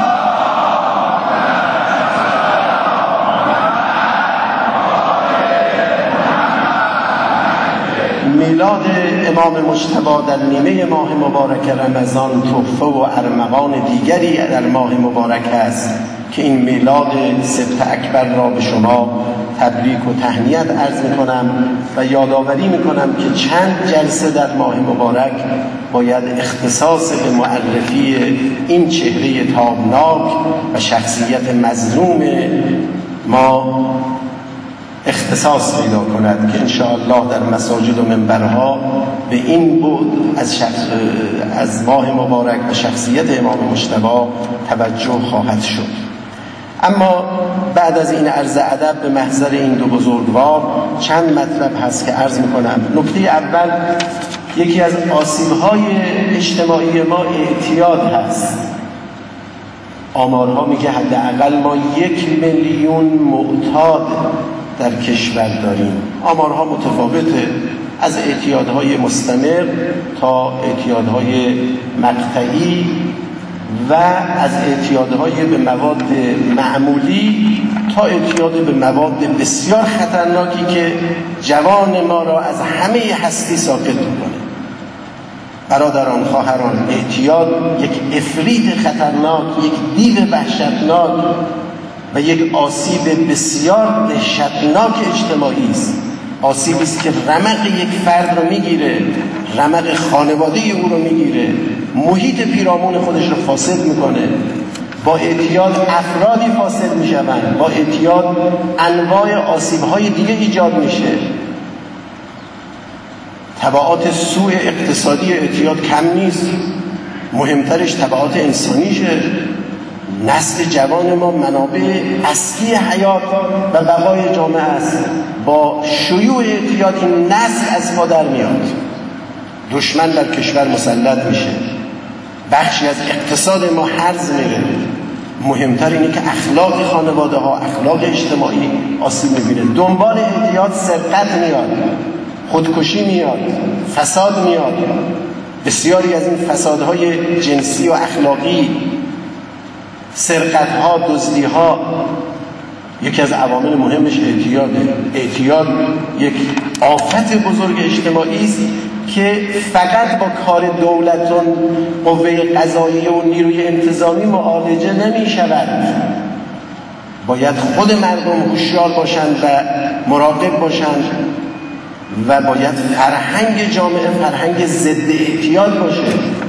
میلاد امام مجتبی در نیمه ماه مبارک رمضان تحفه و ارمغان دیگری در ماه مبارک است که این میلاد سبت اکبر را به شما تبریک و تهنیت عرض میکنم و یادآوری میکنم که چند جلسه در ماه مبارک باید اختصاص به معرفی این چهره تابناک و شخصیت مظلوم ما اختصاص پیدا کند که انشاءالله در مساجد و منبرها به این بود از, شخص از ماه مبارک و شخصیت امام مجتبی توجه خواهد شد. اما بعد از این عرض ادب به محضر این دو بزرگوار چند مطلب هست که عرض میکنم. نکته اول، یکی از آسیب‌های اجتماعی ما اعتیاد هست. آمارها میگه حداقل ما یک میلیون معتاد در کشور داریم. آمارها متفاوته، از اعتیادهای مستمر تا اعتیادهای مقطعی و از اعتیادهای به مواد معمولی تا اعتیاد به مواد بسیار خطرناکی که جوان ما را از همه هستی ساکت میکنه. برادران، خواهران، اعتیاد یک افریط خطرناک، یک دیو وحشتناک و یک آسیب بسیار دهشتناک اجتماعی است. آسیبی است که رمق یک فرد رو میگیره، رمق خانواده او رو میگیره، محیط پیرامون خودش رو فاسد میکنه. با اعتیاد افرادی فاسد میشوند، با اعتیاد انواع آسیب‌های دیگه ایجاد میشه. تبعات سوء اقتصادی اعتیاد کم نیست، مهمترش تبعات انسانیشه. نسل جوان ما منابع اصلی حیات و بقای جامعه است. با شیوع اعتیاد این نسل از ما در میاد، دشمن بر کشور مسلط میشه، بخشی از اقتصاد ما هرز میره. مهمتر اینه که اخلاق خانواده ها، اخلاق اجتماعی آسیب میبینه. دنبال اعتیاد سرقت میاد، خودکشی میاد، فساد میاد. بسیاری از این فسادهای جنسی و اخلاقی، سرقت‌ها، دزدی‌ها، یکی از عوامل مهمش اعتیاده. اعتیاد یک آفت بزرگ اجتماعی است که فقط با کار دولت و قوه قضاییه و نیروی انتظامی معالجه نمی‌شود. باید خود مردم هوشیار باشند و مراقب باشند و باید فرهنگ جامعه فرهنگ ضد اعتیاد باشه.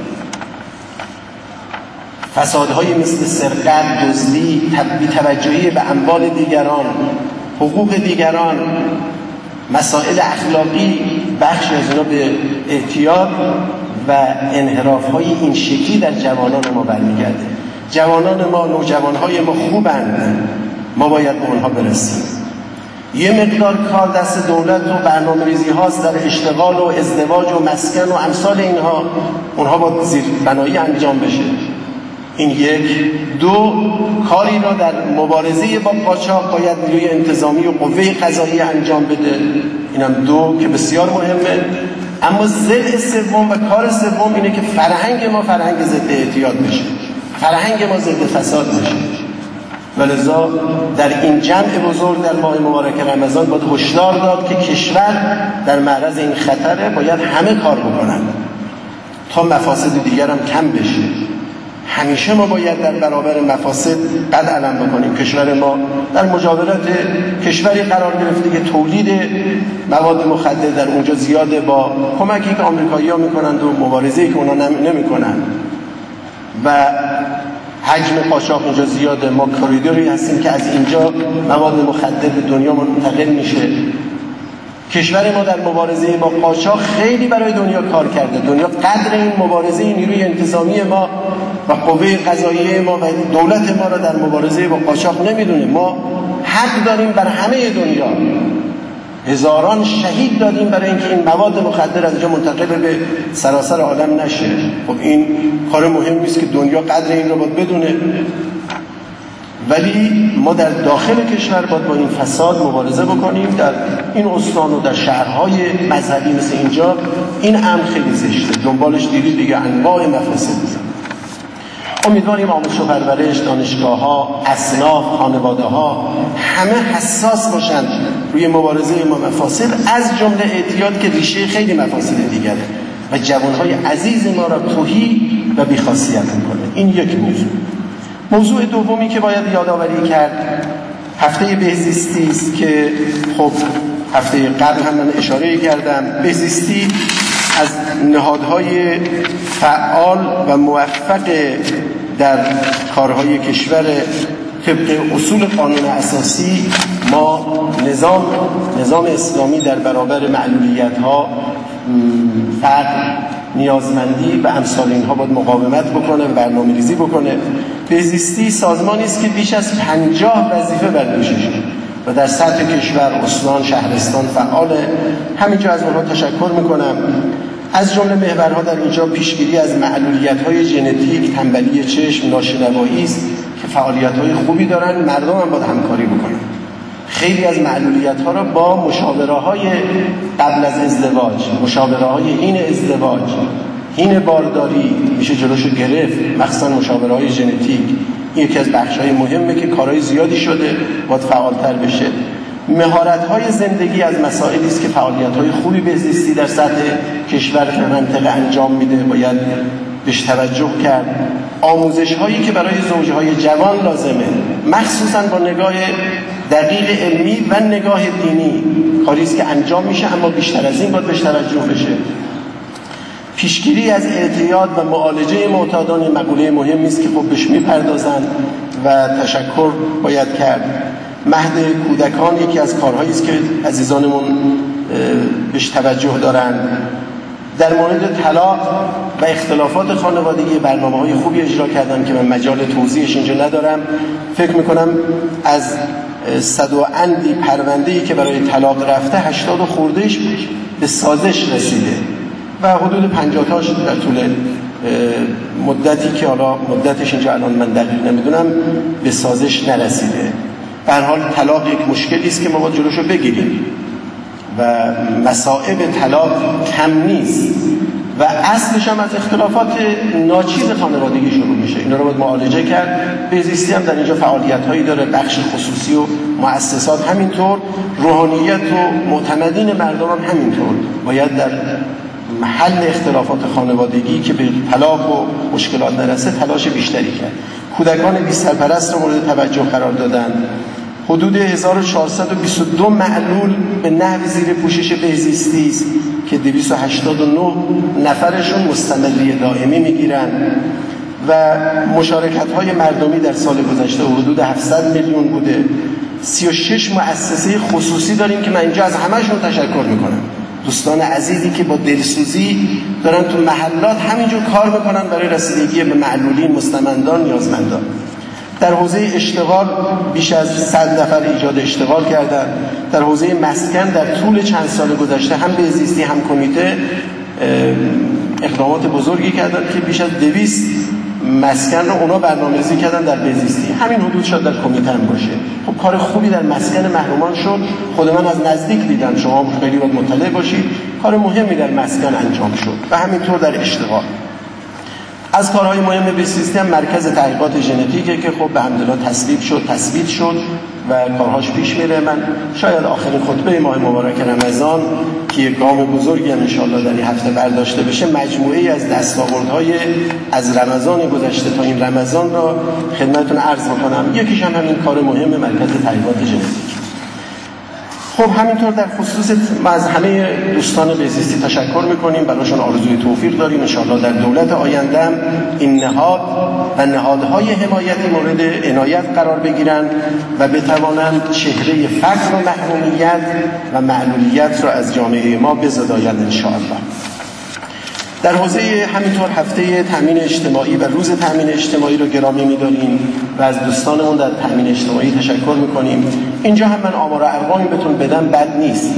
فسادهای مثل سرقت، دزدی، بی‌توجهی به اموال دیگران، حقوق دیگران، مسائل اخلاقی، بخشی از اینا به اعتیاد و انحراف‌های این شکلی در جوانان ما برمیگرده. جوانان ما، نوجوانهای ما خوبند، ما باید به اونها برسیم. یه مقدار کار دست دولت و برنامه‌ریزی هاست در اشتغال و ازدواج و مسکن و امثال اینها، اونها با زیربنایی انجام بشه. این یک. دو، کاری را در مبارزه با قاچاق باید نیروی انتظامی و قوه قضاییه انجام بده. اینم دو که بسیار مهمه. اما ضلع سوم و کار سوم اینه که فرهنگ ما فرهنگ ضد اعتیاد بشه، فرهنگ ما ضد فساد بشه. ولذا در این جمع بزرگ در ماه مبارک رمضان باید هشدار داد که کشور در معرض این خطره، باید همه کار بکنن تا مفاسد دیگر هم کم بشه. همیشه ما باید در برابر مفاسد قد علم بکنیم. کشور ما در مجاورت کشوری قرار گرفته که تولید مواد مخدر در اونجا زیاده، با کمکی که آمریکایی‌ها میکنند و مبارزه‌ای که اونا نمیکنند و حجم قاچاق اینجا زیاده. ما کریدوری هستیم که از اینجا مواد مخدر به دنیا منتقل میشه. کشور ما در مبارزه با قاچاق خیلی برای دنیا کار کرده. دنیا قدر این مبارزه نیروی انتظامی ما و قوه قضاییه ما و دولت ما را در مبارزه با قاچاق نمیدونه. ما حق داریم بر همه دنیا. هزاران شهید دادیم برای اینکه این مواد مخدر از اینجا منتقل به سراسر عالم نشه. خب این کار مهمی است که دنیا قدر این رو باید بدونه. ولی ما در داخل کشور باید با این فساد مبارزه بکنیم. در این استان و در شهرهای مذهبی مثل اینجا این امر خیلی زشته. دنبالش دیدید دیگه انواع مفاسد میزن. امیدواریم آموزش و پرورش، دانشگاه‌ها، اصناف، خانواده‌ها همه حساس باشند روی مبارزه با مفاسد، از جمله اعتیاد که ریشه خیلی مفاسد دیگره و جوانهای عزیز ما را تهی و بی‌خاصیت می‌کنه. این یک موضوع. موضوع دومی که باید یادآوری کرد هفته بهزیستی است که خب هفته قبل هم من اشاره کردم. بهزیستی از نهادهای فعال و موفق در کارهای کشور. طبق اصول قانون اساسی ما نظام نظام اسلامی در برابر معلولیت‌ها، فقر، نیازمندی و امثال اینها باید مقاومت بکنه و برنامه‌ریزی بکنه. بهزیستی سازمانی است که بیش از پنجاه وظیفه بر دوششه و در سطح کشور، استان، شهرستان فعاله. همینجا از اونها تشکر میکنم. از جمله محورها در اینجا پیشگیری از معلولیت‌های ژنتیک، تنبلی چشم، ناشنوایی است که فعالیت‌های خوبی دارن. مردم هم باید همکاری بکنن. خیلی از معلولیت‌ها را با مشاوره‌های قبل از ازدواج، مشاوره‌های حین ازدواج، حین بارداری میشه جلوشو گرفت، مخصوصا مشاوره‌های ژنتیک. این یکی از بخش‌های مهمه که کارهای زیادی شده، باید فعال‌تر بشه. مهارت‌های زندگی از مسائلی است که فعالیت‌های خوبی بهزیستی در سطح کشور که منطقه انجام میده، باید بهش توجه کرد. آموزش‌هایی که برای زوجهای جوان لازمه، مخصوصا با نگاه دقیق علمی و نگاه دینی، کاری است که انجام میشه اما بیشتر از این باید بهش توجه بشه. پیشگیری از اعتیاد و معالجه معتادان مقوله مهمی است که خب بهش میپردازند و تشکر باید کرد. مهد کودکان یکی از کارهایی است که عزیزانمون بهش توجه دارند. در مورد طلاق و اختلافات خانوادگی برنامه‌های خوبی اجرا کردن که من مجال توضیحش اینجا ندارم. فکر میکنم از صد و اندی پرونده‌ای که برای طلاق رفته هشتاد و خوردهش به سازش رسیده و حدود پنجاه تاش در طول مدتی که حالا مدتش اینجا الان من دقیق نمیدونم به سازش نرسیده. به هر حال طلاق یک مشکلی است که ما باید جلوشو بگیریم و مصائب طلاق کم نیست و اصلش هم از اختلافات ناچیز خانوادگی شروع میشه. اینا رو باید معالجه کرد. بهزیستی هم در اینجا فعالیت‌هایی داره، بخش خصوصی و مؤسسات همینطور، روحانیت و معتمدین مردم هم همینطور. باید در حل اختلافات خانوادگی که به طلاق و مشکلات نرسه تلاش بیشتری کرد. کودکان بی سرپرست رو مورد توجه قرار دادن. حدود هزار و چهارصد و بیست و دو معلول به نحو زیر پوشش بهزیستی است که دویست و هشتاد و نه نفرشون مستمری دائمی میگیرن و مشارکت‌های مردمی در سال گذشته حدود هفتصد میلیون بوده. سی و شش مؤسسه خصوصی داریم که من اینجا از همه‌شون تشکر میکنم. دوستان عزیزی که با دلسوزی دارن تو محلات همینجور کار میکنن برای رسیدگی به معلولین، مستمندان، نیازمندان. در حوزه اشتغال بیش از صد نفر ایجاد اشتغال کردن. در حوزه مسکن در طول چند سال گذشته هم بهزیستی هم کمیته اقدامات بزرگی کردن که بیش از دویست مسکن رو اونا برنامه‌ریزی کردن در بهزیستی، همین حدود شاید در کمیته هم باشه. خب کار خوبی در مسکن محرومان شد، خود من از نزدیک دیدم، شما خیلی باید مطلع باشید، کار مهمی در مسکن انجام شد و همینطور در اشتغال. از کارهای مهم بهزیستی هم مرکز تحقیقات ژنتیکه که خب به حمدالله تصویب شد، تثبیت شد و کارهاش پیش میره. من شاید آخرین خطبه ماه مبارک رمضان که یک گام بزرگی هم انشاءالله در این هفته برداشته بشه، مجموعه‌ای از دستاوردهای از رمضان گذشته تا این رمضان را خدمتتون عرض می‌کنم. یکیش هم همین کار مهم مرکز تحقیقات ژنتیک. خب همینطور در خصوص ما از همه دوستان بهزیستی تشکر میکنیم، براشون آرزوی توفیق داریم. انشاءالله در دولت آینده هم این نهاد و نهادهای حمایتی مورد عنایت قرار بگیرن و بتوانند چهره فقر و محرومیت و معلولیت را از جامعه ما بزدایند انشاءالله. در حوزه همینطور هفته تامین اجتماعی و روز تامین اجتماعی رو گرامی می‌داریم و از دوستانمون در تامین اجتماعی تشکر می‌کنیم. اینجا هم من آمار و ارقامی بهتون بدم بد نیست.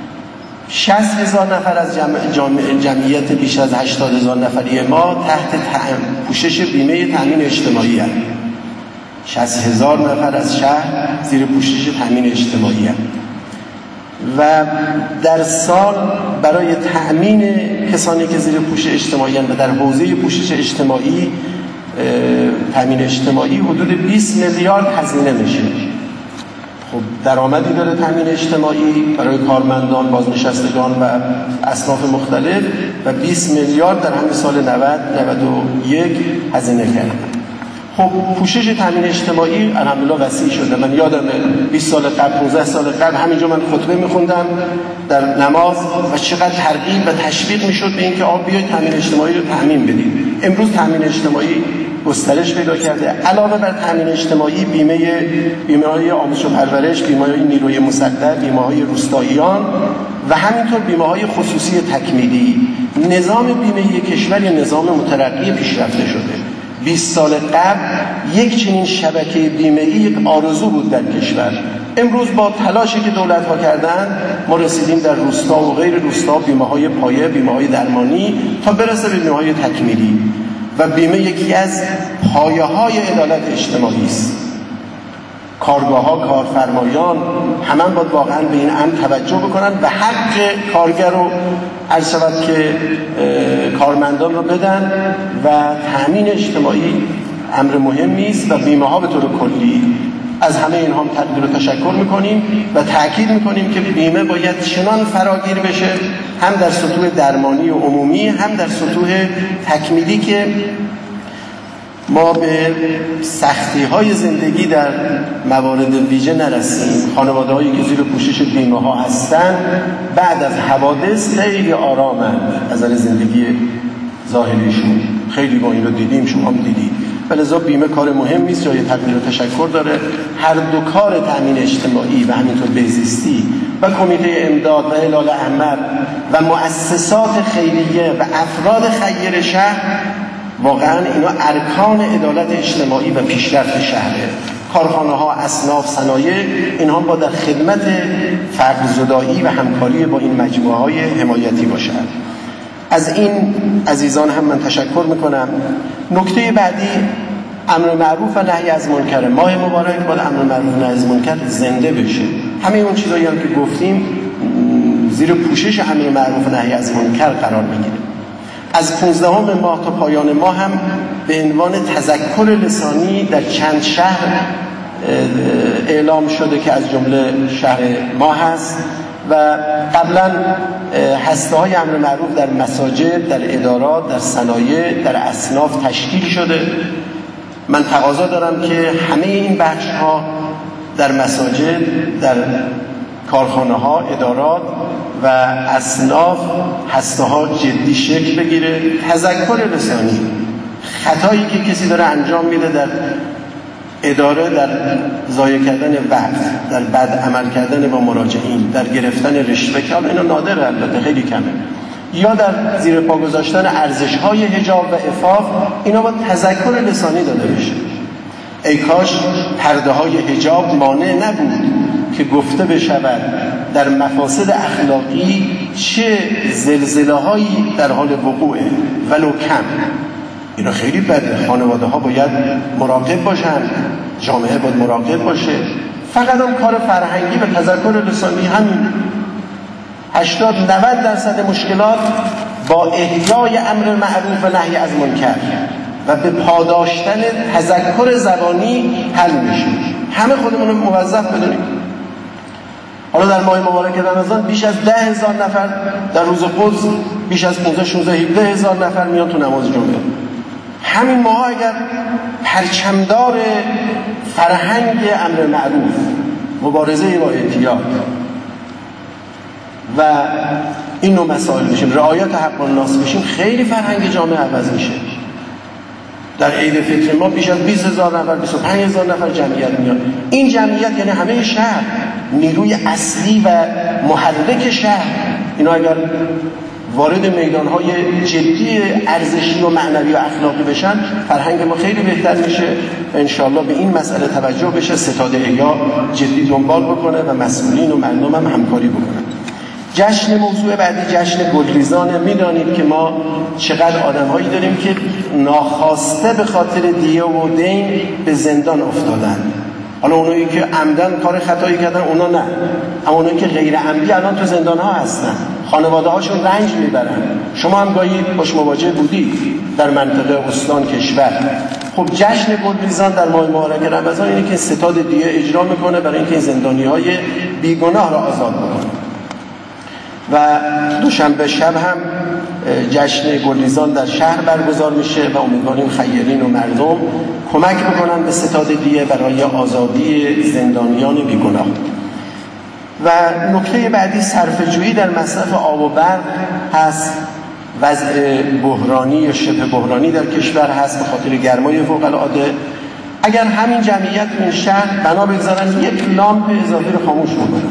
شصت هزار نفر از جمع جمع جمعیت بیش از هشتاد هزار نفری ما تحت پوشش بیمه تامین اجتماعی هستند. شصت هزار نفر از شهر زیر پوشش تامین اجتماعی هستند. و در سال برای تأمین کسانی که زیر پوشش اجتماعی و در حوزه پوشش اجتماعی تأمین اجتماعی حدود بیست میلیارد هزینه میشه. خب درآمدی داره تأمین اجتماعی برای کارمندان، بازنشستگان و اصناف مختلف و بیست میلیارد در همین سال نود نود و یک هزینه کرده. خب پوشش تامین اجتماعی الحمدلله وسیع شده. من یادم بیست سال قبل، پانزده سال قبل همینجا من خطبه میخوندم در نماز و چقدر ترغیب و تشویق میشد به اینکه آقا بیاید تامین اجتماعی رو تامین بدید. امروز تامین اجتماعی گسترش پیدا کرده. علاوه بر تامین اجتماعی بیمه بیمه‌های آموزش و پرورش، بیمه‌های نیروی مسلح، بیمه‌های روستاییان و همینطور بیمه‌های خصوصی تکمیلی. نظام بیمه‌ای کشور یه نظام مترقی پیشرفته شده. بیست سال قبل یک چنین شبکه بیمه‌ای یک آرزو بود در کشور. امروز با تلاشی که دولت‌ها کردن ما رسیدیم در روستا و غیر روستا بیمه‌های پایه، بیمه‌های درمانی تا برسه به بیمه‌های تکمیلی. و بیمه یکی از پایه‌های عدالت اجتماعی است. کارگاه‌ها، کارفرمایان همان باید واقعا به این امر توجه بکنن و حق کارگر رو عرض شود که کارمندان رو بدن و تأمین اجتماعی امر مهمی است و بیمه ها به طور کلی. از همه اینها هم تقدیر و تشکر میکنیم و تأکید میکنیم که بیمه باید چنان فراگیر بشه، هم در سطوح درمانی و عمومی، هم در سطوح تکمیلی، که ما به سختی های زندگی در موارد ویژه نرسیم. خانواده هایی که زیر پوشش بیمه ها هستن بعد از حوادث خیلی آرامند از نظر زندگی ظاهریشون. خیلی با این رو دیدیم، شما هم دیدید. ولذا بیمه کار مهمی است، جای تقدیر و تشکر داره. هر دو کار تامین اجتماعی و همینطور بهزیستی و کمیته امداد و هلال احمر و مؤسسات خیریه و افراد خیر شهر واقعا اینا ارکان عدالت اجتماعی و پیشرفت شهره. کارخانه ها، اصناف، صنایع، اینها با در خدمت فقر زدایی و همکاری با این مجموعه های حمایتی باشند. از این عزیزان هم من تشکر میکنم. نکته بعدی امر معروف و نهی از منکر. ماه مبارک باید امر معروف و نهی از منکر زنده بشه. همه اون چیزایی هم که گفتیم زیر پوشش امر معروف و نهی از منکر قرار میگیره. از پانزدهم ماه تا پایان ماه هم به عنوان تذکر لسانی در چند شهر اعلام شده که از جمله شهر ما هست و قبلا هسته های امر معروف در مساجد، در ادارات، در صنایع، در اصناف تشکیل شده. من تقاضا دارم که همه این بخش ها در مساجد، در کارخانه ها، ادارات و اصناف هسته ها جدی شکل بگیره. تذکر رسانی، خطایی که کسی داره انجام میده در اداره، در ضایع کردن وقت، در بد عمل کردن با مراجعین، در گرفتن رشوه، که حالا اینا نادره، البته خیلی کمه، یا در زیر پا گذاشتن ارزش‌های حجاب و عفاف، اینا با تذکر لسانی داده بشه. ای کاش پرده‌های حجاب مانع نبود که گفته بشود در مفاسد اخلاقی چه زلزله‌هایی در حال وقوعه، ولو کم. اینا خیلی بده. خانواده ها باید مراقب باشن، جامعه باید مراقب باشه. فقط هم کار فرهنگی و تذکر لسانی همین. هشتاد نود درصد مشکلات با احیای امر معروف و نهی از منکر و به پاداشتن تذکر زبانی حل میشه. همه خودمون رو موظف بدونیم. حالا در ماه مبارک رمضان بیش از ده هزار نفر در روز قدس، بیش از پانزده شانزده هفده هزار نفر میان تو نماز جمعه. همین ماها اگر پرچمدار فرهنگ امر معروف، مبارزه با اعتیاد و این نوع مسائل بشیم، رعایت حق الناس بشیم، خیلی فرهنگ جامعه عوض میشه. در عید فطر ما بیش از بیست هزار نفر، بیست و پنج هزار نفر جمعیت میاد. این جمعیت یعنی همه شهر، نیروی اصلی و محرک شهر. اینا اگر وارد میدانهای جدی ارزشی و معنوی و اخلاقی بشن، فرهنگ ما خیلی بهتر میشه. انشالله به این مسئله توجه بشه، ستاد احیا جدی دنبال بکنه و مسئولین و مردم هم همکاری بکنن. جشن موضوع بعدی جشن گلریزانه. میدانید که ما چقدر آدم هایی داریم که ناخواسته به خاطر دیه و دین به زندان افتادن. حالا اونایی که عمدن کار خطایی کردن اونا نه، اما اونایی که غیر عمدی الان تو زندان ها هستن، خانواده هاشون رنج میبرن. شما هم گاهی باش مواجه بودید در منطقه استان کشور. خب جشن گلریزان در ماه مبارک رمضان اینه که ستاد دیه اجرا میکنه برای اینکه زندانی های بیگناه را آزاد بکنه. و دوشنبه شب هم جشن گلریزان در شهر برگزار میشه و امیدواریم خیرین و مردم کمک بکنن به ستاد دیه برای آزادی زندانیان بیگناه. و نکته بعدی صرفه‌جویی در مصرف آب و برق هست. وضع بحرانی یا شبه بحرانی در کشور هست به خاطر گرمای فوق العاده. اگر همین جمعیت این شهر بنا بگذارن یک لامپ اضافی رو خاموش بکنن،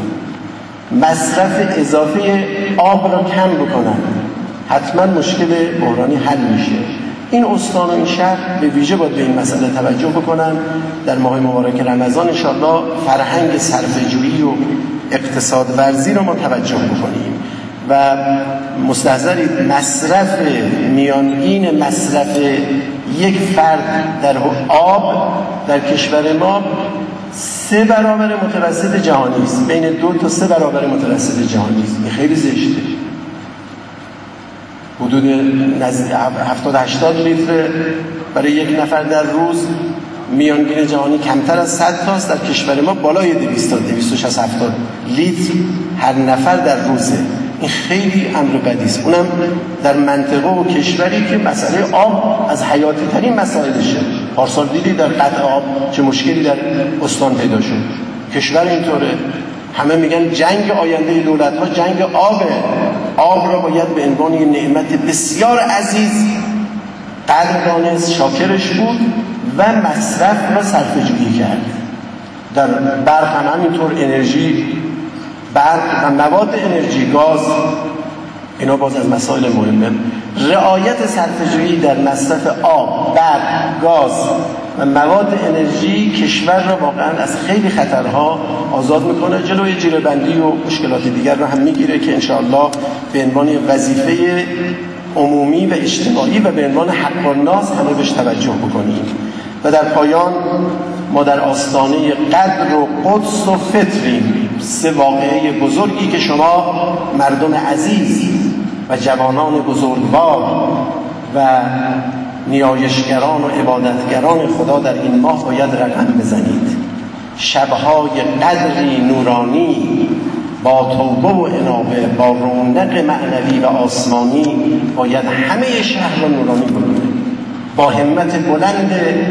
مصرف اضافه آب را کم بکنن، حتما مشکل بحرانی حل میشه. این استان و این شهر به ویژه باید به این مسئله توجه بکنن. در ماه مبارک رمضان انشاءالله فرهنگ صرفه‌جویی و اقتصاد ورزی رو ما توجه بکنیم و مستحضرید مصرف میانگین مصرف یک فرد در آب در کشور ما سه برابر متوسط جهانی است. بین دو تا سه برابر متوسط جهانی است. این خیلی زشته. حدود نزدیک هفتاد هشتاد لیتر برای یک نفر در روز. میانگین جهانی کمتر از صد تاست، در کشور ما بالای دویست تا دویست و شصت هفتاد لیتر هر نفر در روزه. این خیلی امر بدی است، اونم در منطقه و کشوری که مسئله آب از حیاتی ترین مسائلشه. پارسال دیدی در قطع آب چه مشکلی در استان پیدا شد. کشور اینطوره. همه میگن جنگ آینده دولت‌ها جنگ آبه. آب را باید به عنوان نعمت بسیار عزیز قدر دانست، شاکرش بود و مصرف را صرفه‌جویی کرد. در برق هم همینطور، انرژی، برق و مواد انرژی، گاز، اینا باز از مسائل مهمه. رعایت صرفه‌جویی در مصرف آب، برق، گاز و مواد انرژی کشور را واقعا از خیلی خطرها آزاد میکنه، جلوی جیره‌بندی و مشکلات دیگر را هم میگیره که انشاءالله به عنوان وظیفه عمومی و اجتماعی و به عنوان حق الناس همه بهش توجه بکنیم. و در پایان ما در آستانه قدر و قدس و فطریم، سه واقعه بزرگی که شما مردم عزیز و جوانان بزرگوار و نیایشگران و عبادتگران خدا در این ماه باید رقم بزنید. شبهای قدری نورانی با توبه و انابه، با رونق معنوی و آسمانی باید همه شهر را نورانی بکنه. با همت بلند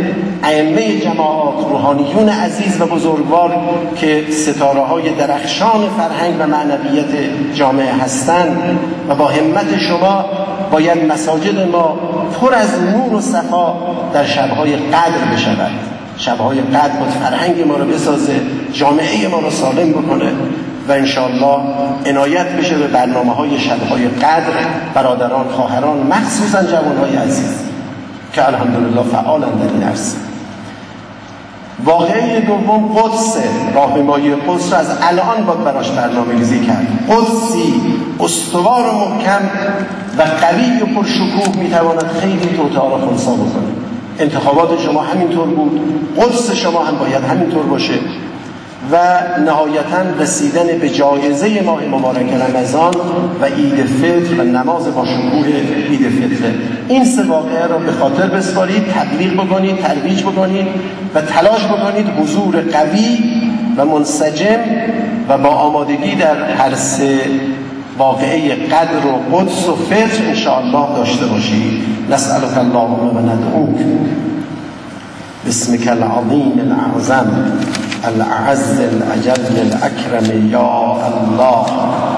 ائمه جماعات، روحانیون عزیز و بزرگوار که ستاره های درخشان فرهنگ و معنویت جامعه هستند، و با همت شما باید مساجد ما پر از نور و صفا در شبهای قدر بشود. شبهای قدر باید فرهنگ ما رو بسازه، جامعه ما رو سالم بکنه و انشاءالله عنایت بشه به برنامه های شبهای قدر. برادران، خواهران، مخصوصا جوانهای عزیز که الحمدلله فعالن در این عرصه. واقعه دوم قدس، راهپیمایی قدس رو از الان باید براش برنامه ریزی کرد. قدسی استوار و محکم و قوی و پرشکوه میتواند خیلی توطئه را خنثی بکنه. انتخابات شما همینطور بود، قدس شما هم باید همینطور باشه و نهایتاً رسیدن به جایزه ماه مبارک رمضان و عید فطر و نماز با شکوه عید فطر. این سه واقعه را به خاطر بسپارید، تبلیغ بکنید، ترویج بکنید و تلاش بکنید حضور قوی و منسجم و با آمادگی در هر سه واقعه قدر و قدس و فطر انشاءالله داشته باشید. نسألك اللهم و ندعوک باسمك العظیم الاعظم الأعز الأجل الأكرم يا الله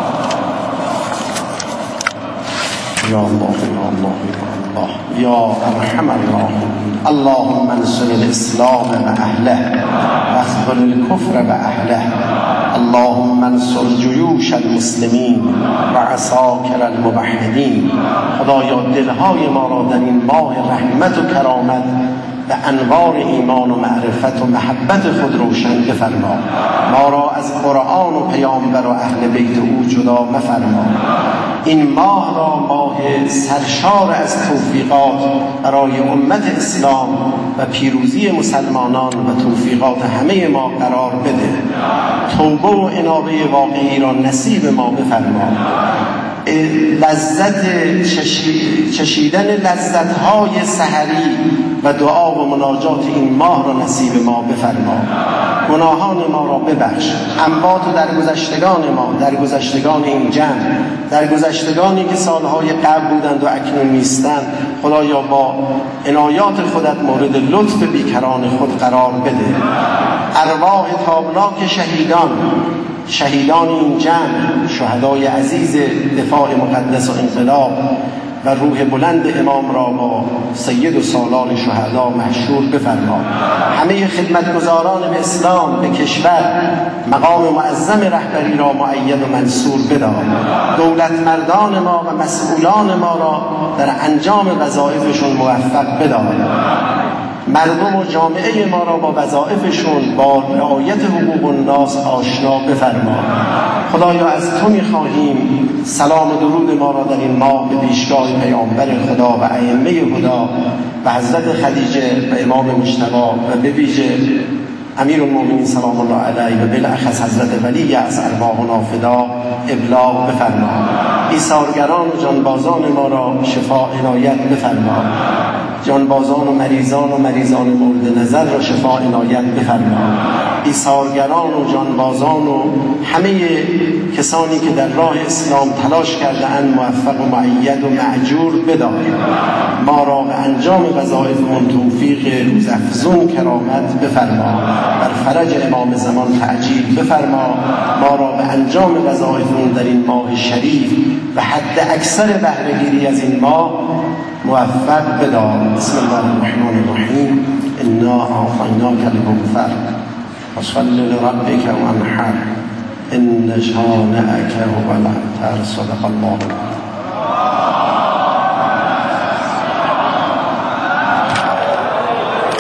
يا الله يا الله يا الله يا أرحم الراحمين. اللهم انصر الإسلام وأهله واخذل الكفر وأهله. اللهم انصر جيوش المسلمين وعساكر الموحدين. خدایا دلهای ما را در این ماه رحمت و کرامت به انوار ایمان و معرفت و محبت خود روشن بفرما. ما را از قرآن و پیامبر و اهل بیت او جدا مفرما. این ماه را ماه سرشار از توفیقات برای امت اسلام و پیروزی مسلمانان و توفیقات همه ما قرار بده. توبه و انابه واقعی را نصیب ما بفرما. لذت چشی... چشیدن لذت‌های سحری و دعا و مناجات این ماه را نصیب ما بفرما. گناهان ما را ببخش. اموات و درگذشتگان ما، درگذشتگان این جمع، درگذشتگانی که سالهای قبل بودند و اکنون نیستند، خدایا با عنایات خودت مورد لطف بیکران خود قرار بده. ارواح تابناک شهیدان، شهیدان این جمع، شهدای عزیز دفاع مقدس و انقلاب و روح بلند امام را با سید و سالار شهدا محشور بفرما. همه خدمتگزاران به اسلام، به کشور، مقام معظم رهبری را مؤید و منصور بدار. دولت مردان ما و مسئولان ما را در انجام وظایفشون موفق بدار. مردم و جامعه ما را با وظایفشون با رعایت حقوق الناس آشنا بفرما. خدایا از تو می‌خواهیم سلام و درود ما را در این ماه به پیشگاه پیامبر خدا و ائمه هدا و حضرت خدیجه و امام مجتبی و به ویژه امیر المؤمنین سلام الله علیه و بالاخص حضرت ولی از ارواحنا فدا ابلاغ بفرما. ایثارگران و جانبازان ما را شفا عنایت بفرما. جانبازان و مریضان و مریضان مورد نظر را شفا عنایت بفرما. ایثارگران و جانبازان و همه کسانی که در راه اسلام تلاش کرده‌اند موفق و مؤید و معجور بدار. ما را به انجام وظایفمون توفیق روزافزون کرامت بفرما. بر فرج امام زمان تعجیل بفرما. ما را به انجام وظایفمون در این ماه شریف و حد اکثر بهره‌گیری از این ماه موفق بدار. بسم الله الرحمن الرحیم. انا اعطیناک الکوثر فصل لربک وانحر ان شانئک هو الابتر. صدق الله.